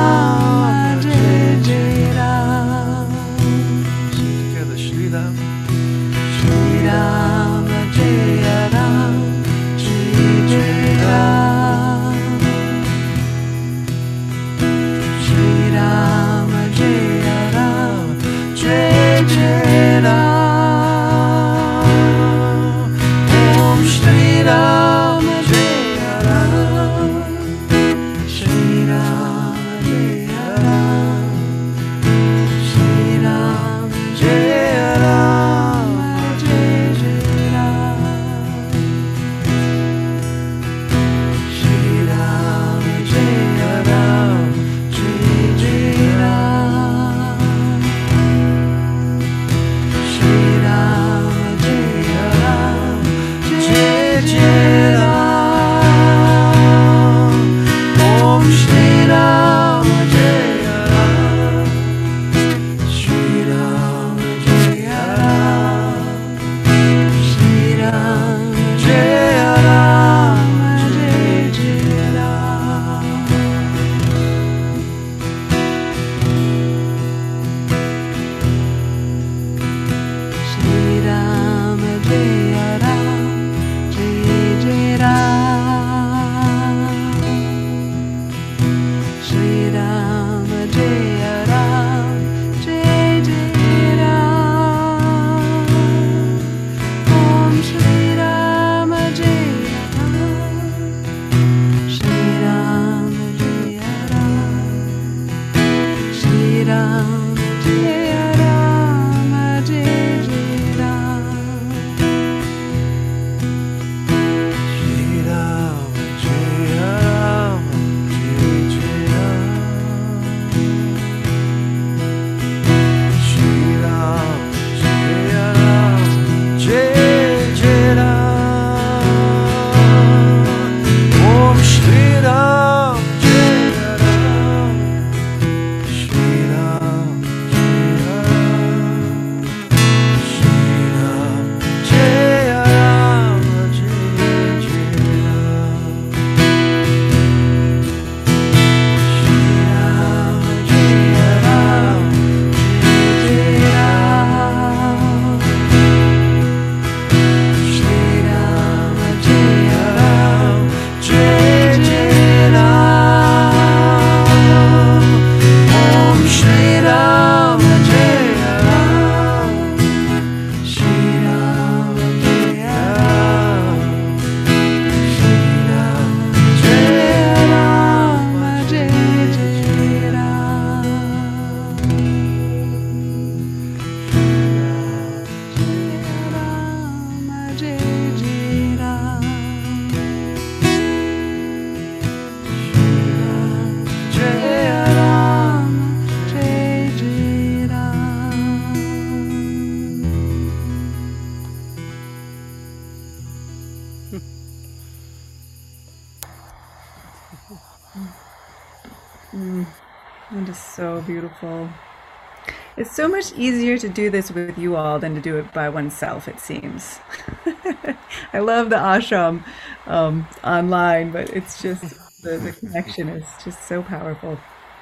That is so beautiful. It's so much easier to do this with you all than to do it by oneself, it seems. I love the ashram online, but it's just the connection is just so powerful.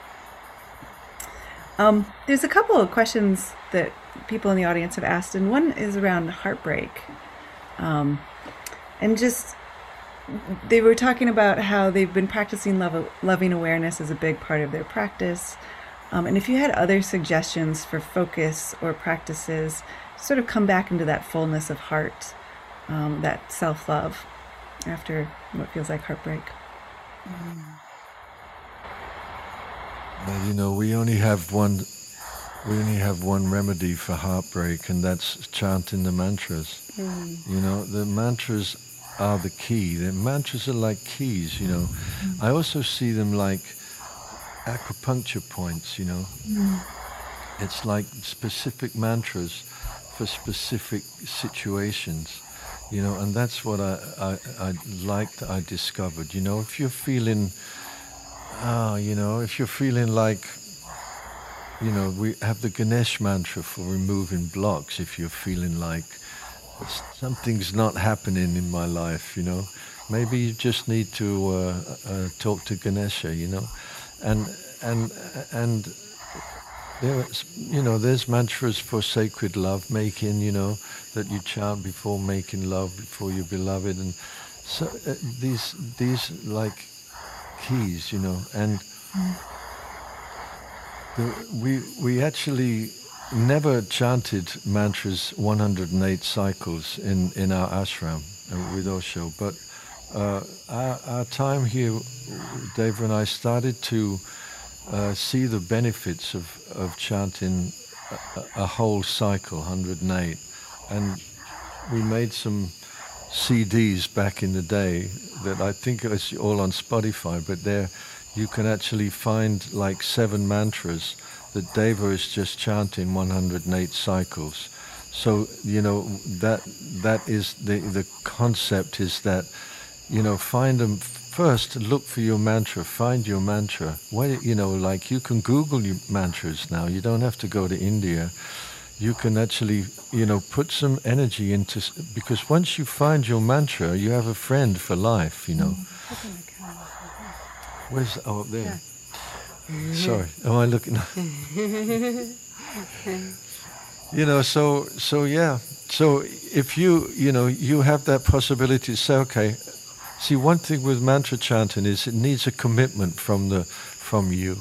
There's a couple of questions that people in the audience have asked, and one is around heartbreak. And just, they were talking about how they've been practicing loving awareness as a big part of their practice. And if you had other suggestions for focus or practices, sort of come back into that fullness of heart, that self-love after what feels like heartbreak. Well, we only have one remedy for heartbreak, and that's chanting the mantras. The mantras are the key. The mantras are like keys, I also see them like acupuncture points, It's like specific mantras for specific situations, and that's what I discovered. If you're feeling, like, we have the Ganesh mantra for removing blocks. If you're feeling like something's not happening in my life, maybe you just need to talk to Ganesha, and there's mantras for sacred love making, that you chant before making love before your beloved, and so these like keys, and we actually never chanted mantras 108 cycles in our ashram with Osho, but our time here, Deva and I started to see the benefits of chanting a whole cycle, 108, and we made some CDs back in the day that I think it's all on Spotify, but there you can actually find like 7 mantras that Deva is just chanting 108 cycles. So, that is the concept is that, find them first, look for your mantra, find your mantra. Like you can Google your mantras now. You don't have to go to India. You can actually, put some energy into, because once you find your mantra, you have a friend for life, Where's, up there? Yeah. Sorry, am I looking? So yeah. So if you have that possibility to say, okay, see, one thing with mantra chanting is it needs a commitment from you,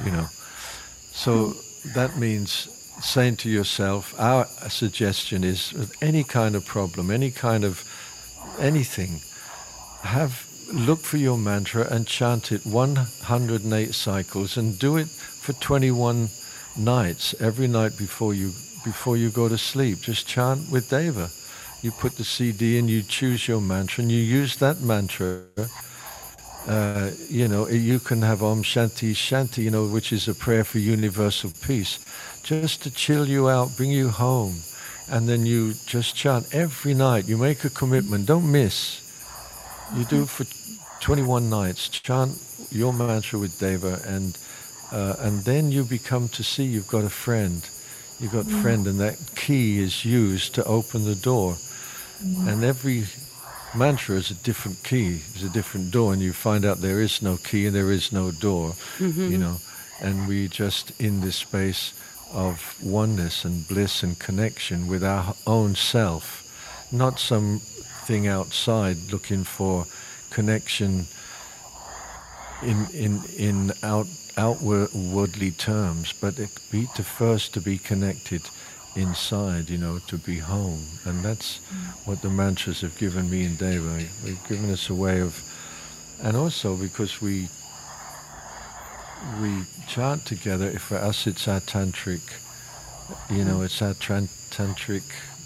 So that means saying to yourself, our suggestion is with any kind of problem, any kind of anything, look for your mantra and chant it 108 cycles and do it for 21 nights, every night before you go to sleep. Just chant with Deva. You put the CD in, you choose your mantra, and you use that mantra. You can have Om Shanti Shanti, which is a prayer for universal peace, just to chill you out, bring you home. And then you just chant every night. You make a commitment, don't miss. You do for 21 nights, chant your mantra with Deva, and then you become to see you've got a friend. You've got a friend, and that key is used to open the door. And every mantra is a different key, is a different door, and you find out there is no key and there is no door, And we just in this space of oneness and bliss and connection with our own self, not something outside looking for connection in outwardly terms, but be the first to be connected inside, to be home. And that's what the mantras have given me and Deva. They've given us a way of, and also because we chant together, for us it's our tantric, it's our tantric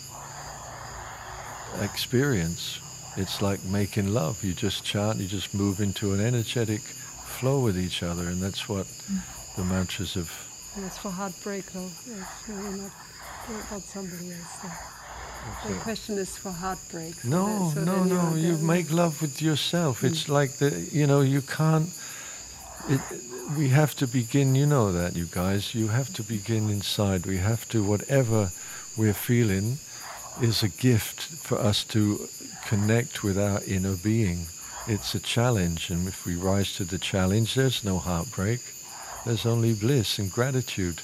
experience. It's like making love. You just chant, you just move into an energetic flow with each other, and that's what the mantras have. And it's for heartbreak, though. It's really not about somebody else. The question is for heartbreak. No, you make love with yourself. It's like you can't. We have to begin. You know that, you guys. You have to begin inside. We have to. Whatever we're feeling is a gift for us to connect with our inner being. It's a challenge, and if we rise to the challenge, there's no heartbreak. There's only bliss and gratitude.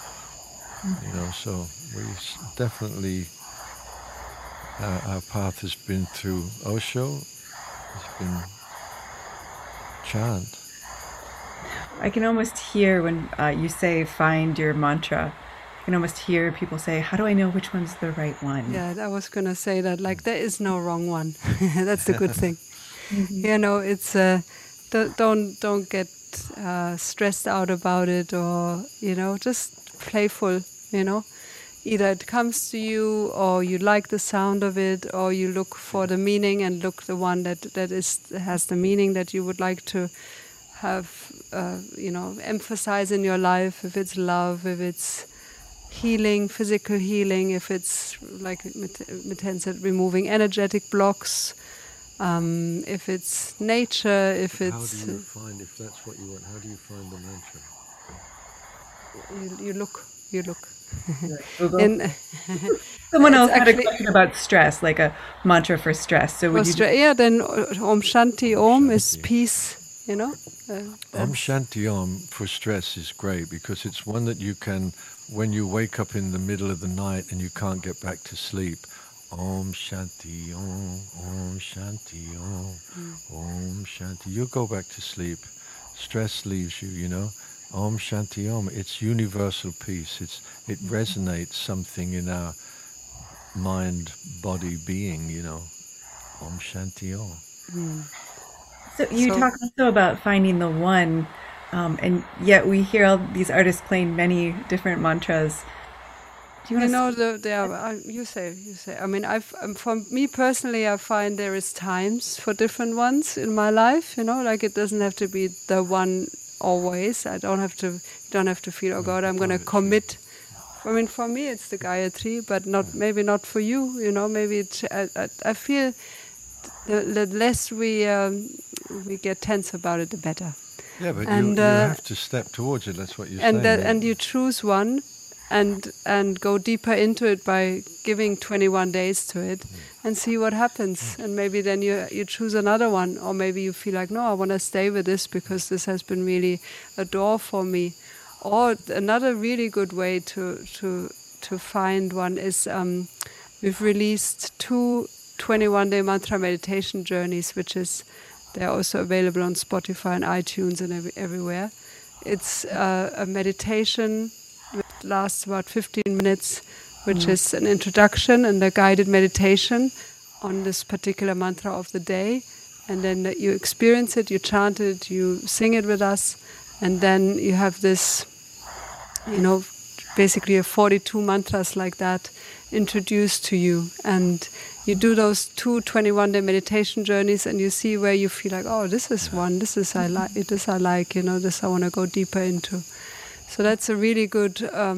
So we definitely. Our path has been through Osho, it's been chant. I can almost hear when you say find your mantra, I can almost hear people say, how do I know which one's the right one? Yeah, I was going to say that, like, there is no wrong one. That's the good thing. It's don't get stressed out about it, or, just playful, Either it comes to you, or you like the sound of it, or you look for the meaning and look the one that has the meaning that you would like to have, emphasize in your life. If it's love, if it's healing, physical healing, if it's like Miten said, removing energetic blocks, if it's nature, if it's. How do you find, if that's what you want? How do you find the mantra? You look. Someone else had a question about stress, like a mantra for stress. So would then Om Shanti Om is peace, Om Shanti Om for stress is great because it's one that you can, when you wake up in the middle of the night and you can't get back to sleep, Om Shanti Om, Om Shanti Om, Om Shanti. You'll go back to sleep. Stress leaves you, Om Shanti Om, it's universal peace. It resonates something in our mind, body, being, Om Shanti Om. So you talk also about finding the one, and yet we hear all these artists playing many different mantras. Do you want to you say. I mean, for me personally, I find there is times for different ones in my life, like it doesn't have to be the one always. I don't have to feel, oh God, I'm going to commit. I mean, for me, it's the Gayatri, but maybe not for you. Maybe I feel the less we get tense about it, the better. Yeah, but you have to step towards it. That's what you're saying. And you choose one, and go deeper into it by giving 21 days to it, and see what happens. And maybe then you choose another one, or maybe you feel like, no, I want to stay with this because this has been really a door for me. Or another really good way to find one is we've released 2 21-day mantra meditation journeys, they're also available on Spotify and iTunes and everywhere. It's a meditation that lasts about 15 minutes, which is an introduction and a guided meditation on this particular mantra of the day. And then you experience it, you chant it, you sing it with us, and then you have this, basically 42 mantras like that introduced to you. And you do those 2 21-day meditation journeys, and you see where you feel like, oh, this is one, this I like, this I want to go deeper into. So that's a really good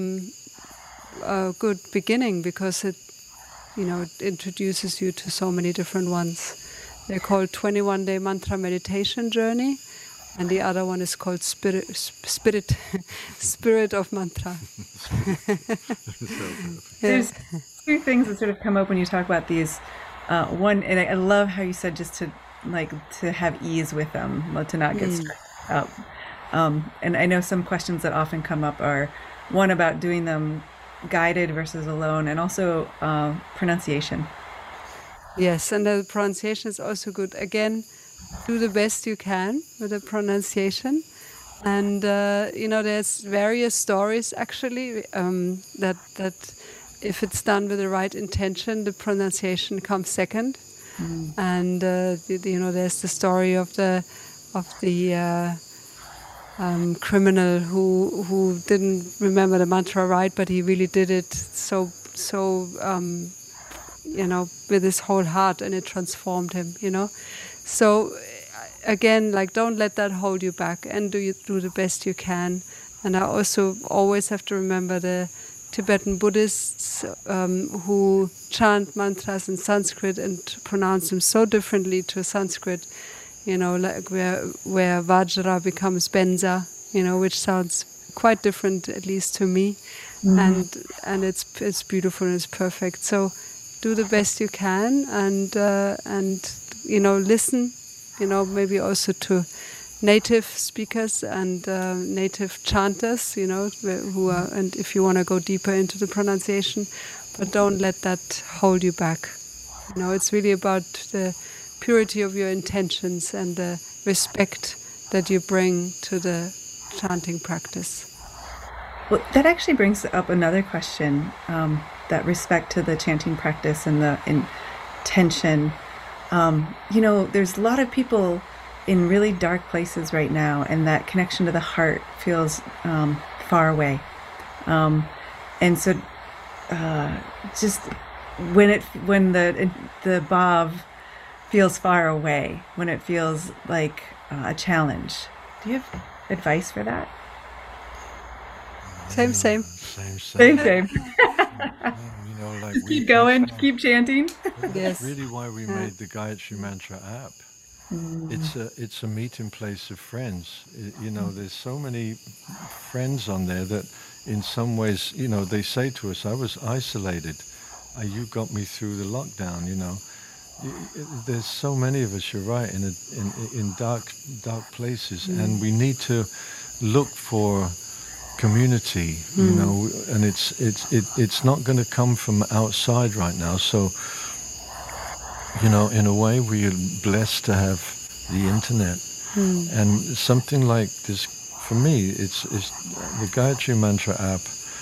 good beginning, because it introduces you to so many different ones. They're called 21-day mantra meditation journey, and the other one is called spirit of mantra. There's 2 things that sort of come up when you talk about these. One, and I love how you said just to have ease with them, to not get stressed out. And I know some questions that often come up are one about doing them guided versus alone, and also pronunciation. Yes, and the pronunciation is also good. Again, do the best you can with the pronunciation. And, there's various stories, actually, that if it's done with the right intention, the pronunciation comes second. And, there's the story of the criminal who didn't remember the mantra right, but he really did it so with his whole heart, and it transformed him, So again, don't let that hold you back, and do the best you can. And I also always have to remember the Tibetan Buddhists who chant mantras in Sanskrit and pronounce them so differently to Sanskrit, like where Vajra becomes Benza, which sounds quite different, at least to me. And it's beautiful and it's perfect. So do the best you can, and listen, maybe also to native speakers and native chanters, who are, and if you want to go deeper into the pronunciation, but don't let that hold you back. It's really about the purity of your intentions and the respect that you bring to the chanting practice. Well, that actually brings up another question, that respect to the chanting practice and the intention. There's a lot of people in really dark places right now, and that connection to the heart feels far away. And so just when the bhav feels far away, when it feels like a challenge, do you have advice for that? Same. Same. Like just keep going, keep chanting. That's Yes. really why we made the Gayatri Mantra app. It's a meeting place of friends. There's so many friends on there that in some ways, they say to us, I was isolated. You got me through the lockdown, There's so many of us, you're right, in dark places, and we need to look for community, and it's not going to come from outside right now. So, in a way, we are blessed to have the internet, and something like this. For me, it's the Gayatri Mantra app.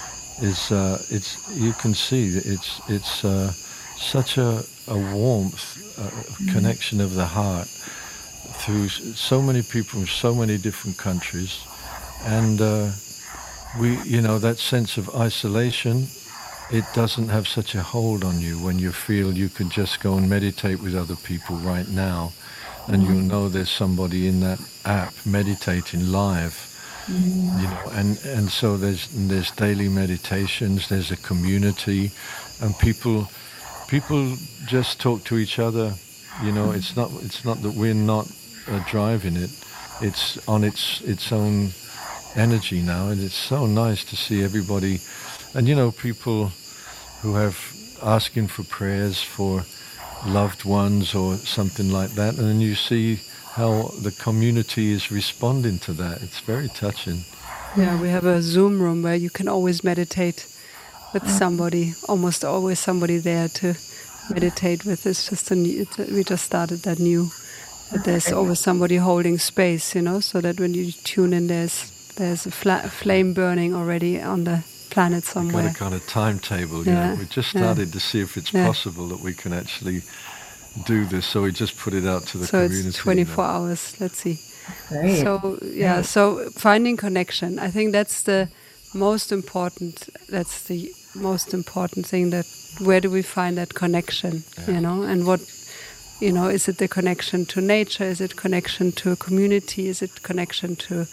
You can see that it's such a warmth, connection of the heart through so many people from so many different countries, and that sense of isolation, it doesn't have such a hold on you when you feel you can just go and meditate with other people right now, and you'll know there's somebody in that app meditating live. And so there's daily meditations, there's a community, and people just talk to each other. It's not that we're not driving it. It's on its own energy now, and it's so nice to see everybody, and people who have asking for prayers for loved ones or something like that, and then you see how the community is responding to that. It's very touching. Yeah, we have a Zoom room where you can always meditate with somebody, almost always somebody there to meditate with. It's just we just started that new. That there's always somebody holding space, so that when you tune in, there's a flame burning already on the planet somewhere. We've got a kind of timetable. We just started to see if it's possible that we can actually do this, so we just put it out to the community. So it's 24 hours. Let's see. Great. So so finding connection. I think that's the most important. That's the most important thing. That where do we find that connection? And what, is it the connection to nature? Is it connection to a community? Is it connection to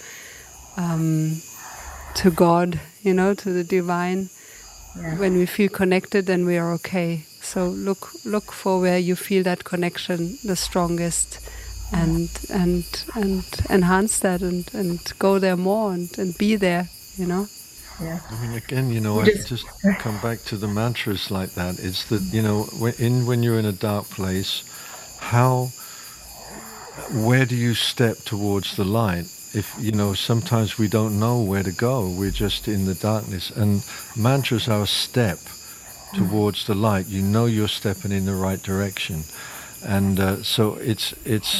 God? To the divine. Yeah. When we feel connected, then we are okay. So look for where you feel that connection the strongest, and enhance that, and go there more, and be there. Yeah. I mean, again, I just come back to the mantras like that. It's that when you're in a dark place, where do you step towards the light? If sometimes we don't know where to go. We're just in the darkness, and mantras are a step towards the light. You're stepping in the right direction, and so it's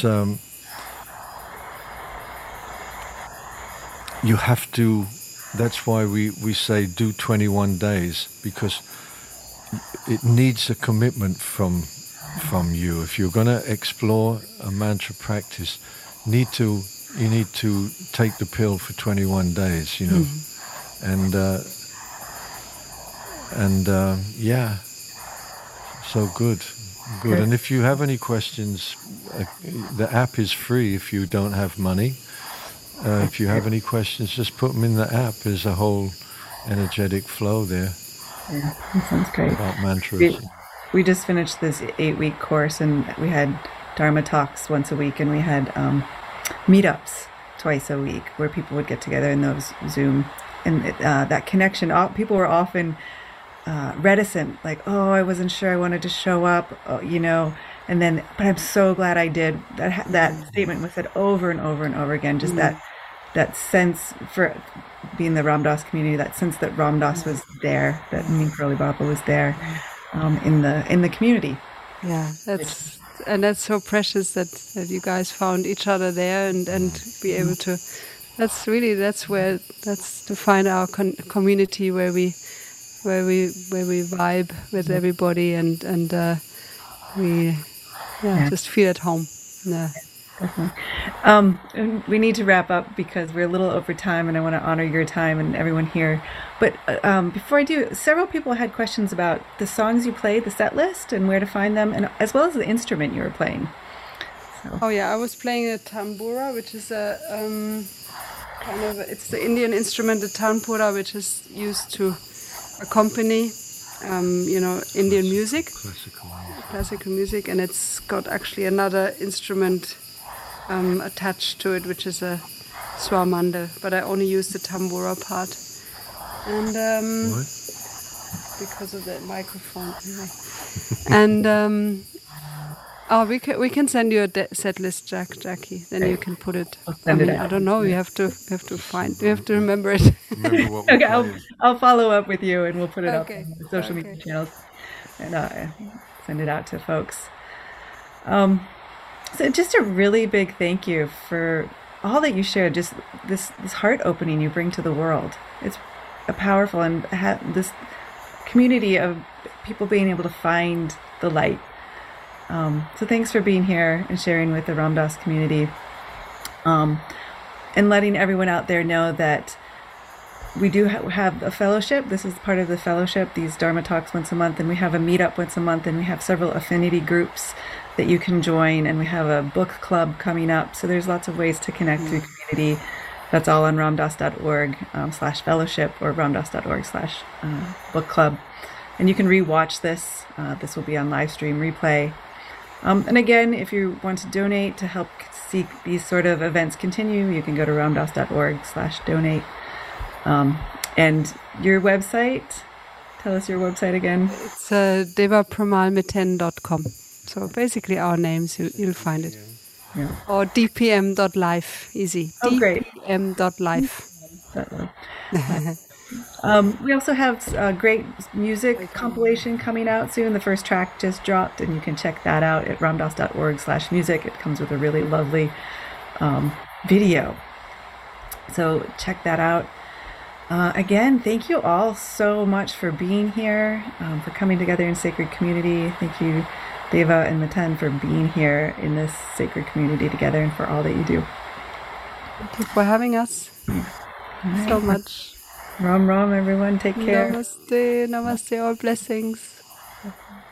you have to. That's why we say do 21 days, because it needs a commitment from you. If you're going to explore a mantra practice, you need to take the pill for 21 days, and so good. And if you have any questions, the app is free if you don't have money. If you have any questions, just put them in the app. There's a whole energetic flow there. Yeah, that sounds great. About mantras. We just finished this 8-week course, and we had Dharma talks once a week, and we had meetups twice a week where people would get together in those Zoom, and that connection. People were often reticent, like, oh, I wasn't sure I wanted to show up, and then, but I'm so glad I did. That statement was said over and over and over again. Just that sense for being the Ram Dass community, that sense that Ram Dass was there, that Neem Karoli Baba was there in the community. Yeah, that's so precious that you guys found each other there and be able to. That's to find our community where we vibe with everybody and we just feel at home. Yeah. Definitely. We need to wrap up because we're a little over time, and I want to honor your time and everyone here. But before I do, several people had questions about the songs you played, the set list, and where to find them, and as well as the instrument you were playing. So. Oh yeah, I was playing a tambura, which is a it's the Indian instrument, the tanpura, which is used to accompany, Indian music, classical music, and it's got actually another instrument attached to it, which is a swamanda, but I only use the tambura part, and because of the microphone, and we can send you a set list, Jackie. Then you can put it. I don't know. You have to remember it. Okay, I'll follow up with you, and we'll put it up on the social media channels, and send it out to folks. So just a really big thank you for all that you shared. Just this heart opening you bring to the world. It's a powerful, and this community of people being able to find the light. So thanks for being here and sharing with the Ram Dass community, and letting everyone out there know that we do have a fellowship. This is part of the fellowship, these Dharma talks once a month, and we have a meetup once a month, and we have several affinity groups that you can join, and we have a book club coming up. So there's lots of ways to connect to the community. That's all on ramdass.org/fellowship or ramdass.org/book club. And you can rewatch this. This will be on live stream replay. And again, if you want to donate to help see these sort of events continue, you can go to ramdass.org/donate. And your website, tell us your website again. It's devapramalmiten.com. So basically our names, you'll find it. Yeah. Or dpm.life, easy. Oh, great. dpm.life. We also have a great music compilation coming out soon. The first track just dropped, and you can check that out at ramdass.org/music. It comes with a really lovely video. So check that out. Again, thank you all so much for being here, for coming together in sacred community. Thank you, Deva and Miten, for being here in this sacred community together and for all that you do. Thank you for having us so much. Ram Ram, everyone. Take care. Namaste. Namaste. All blessings.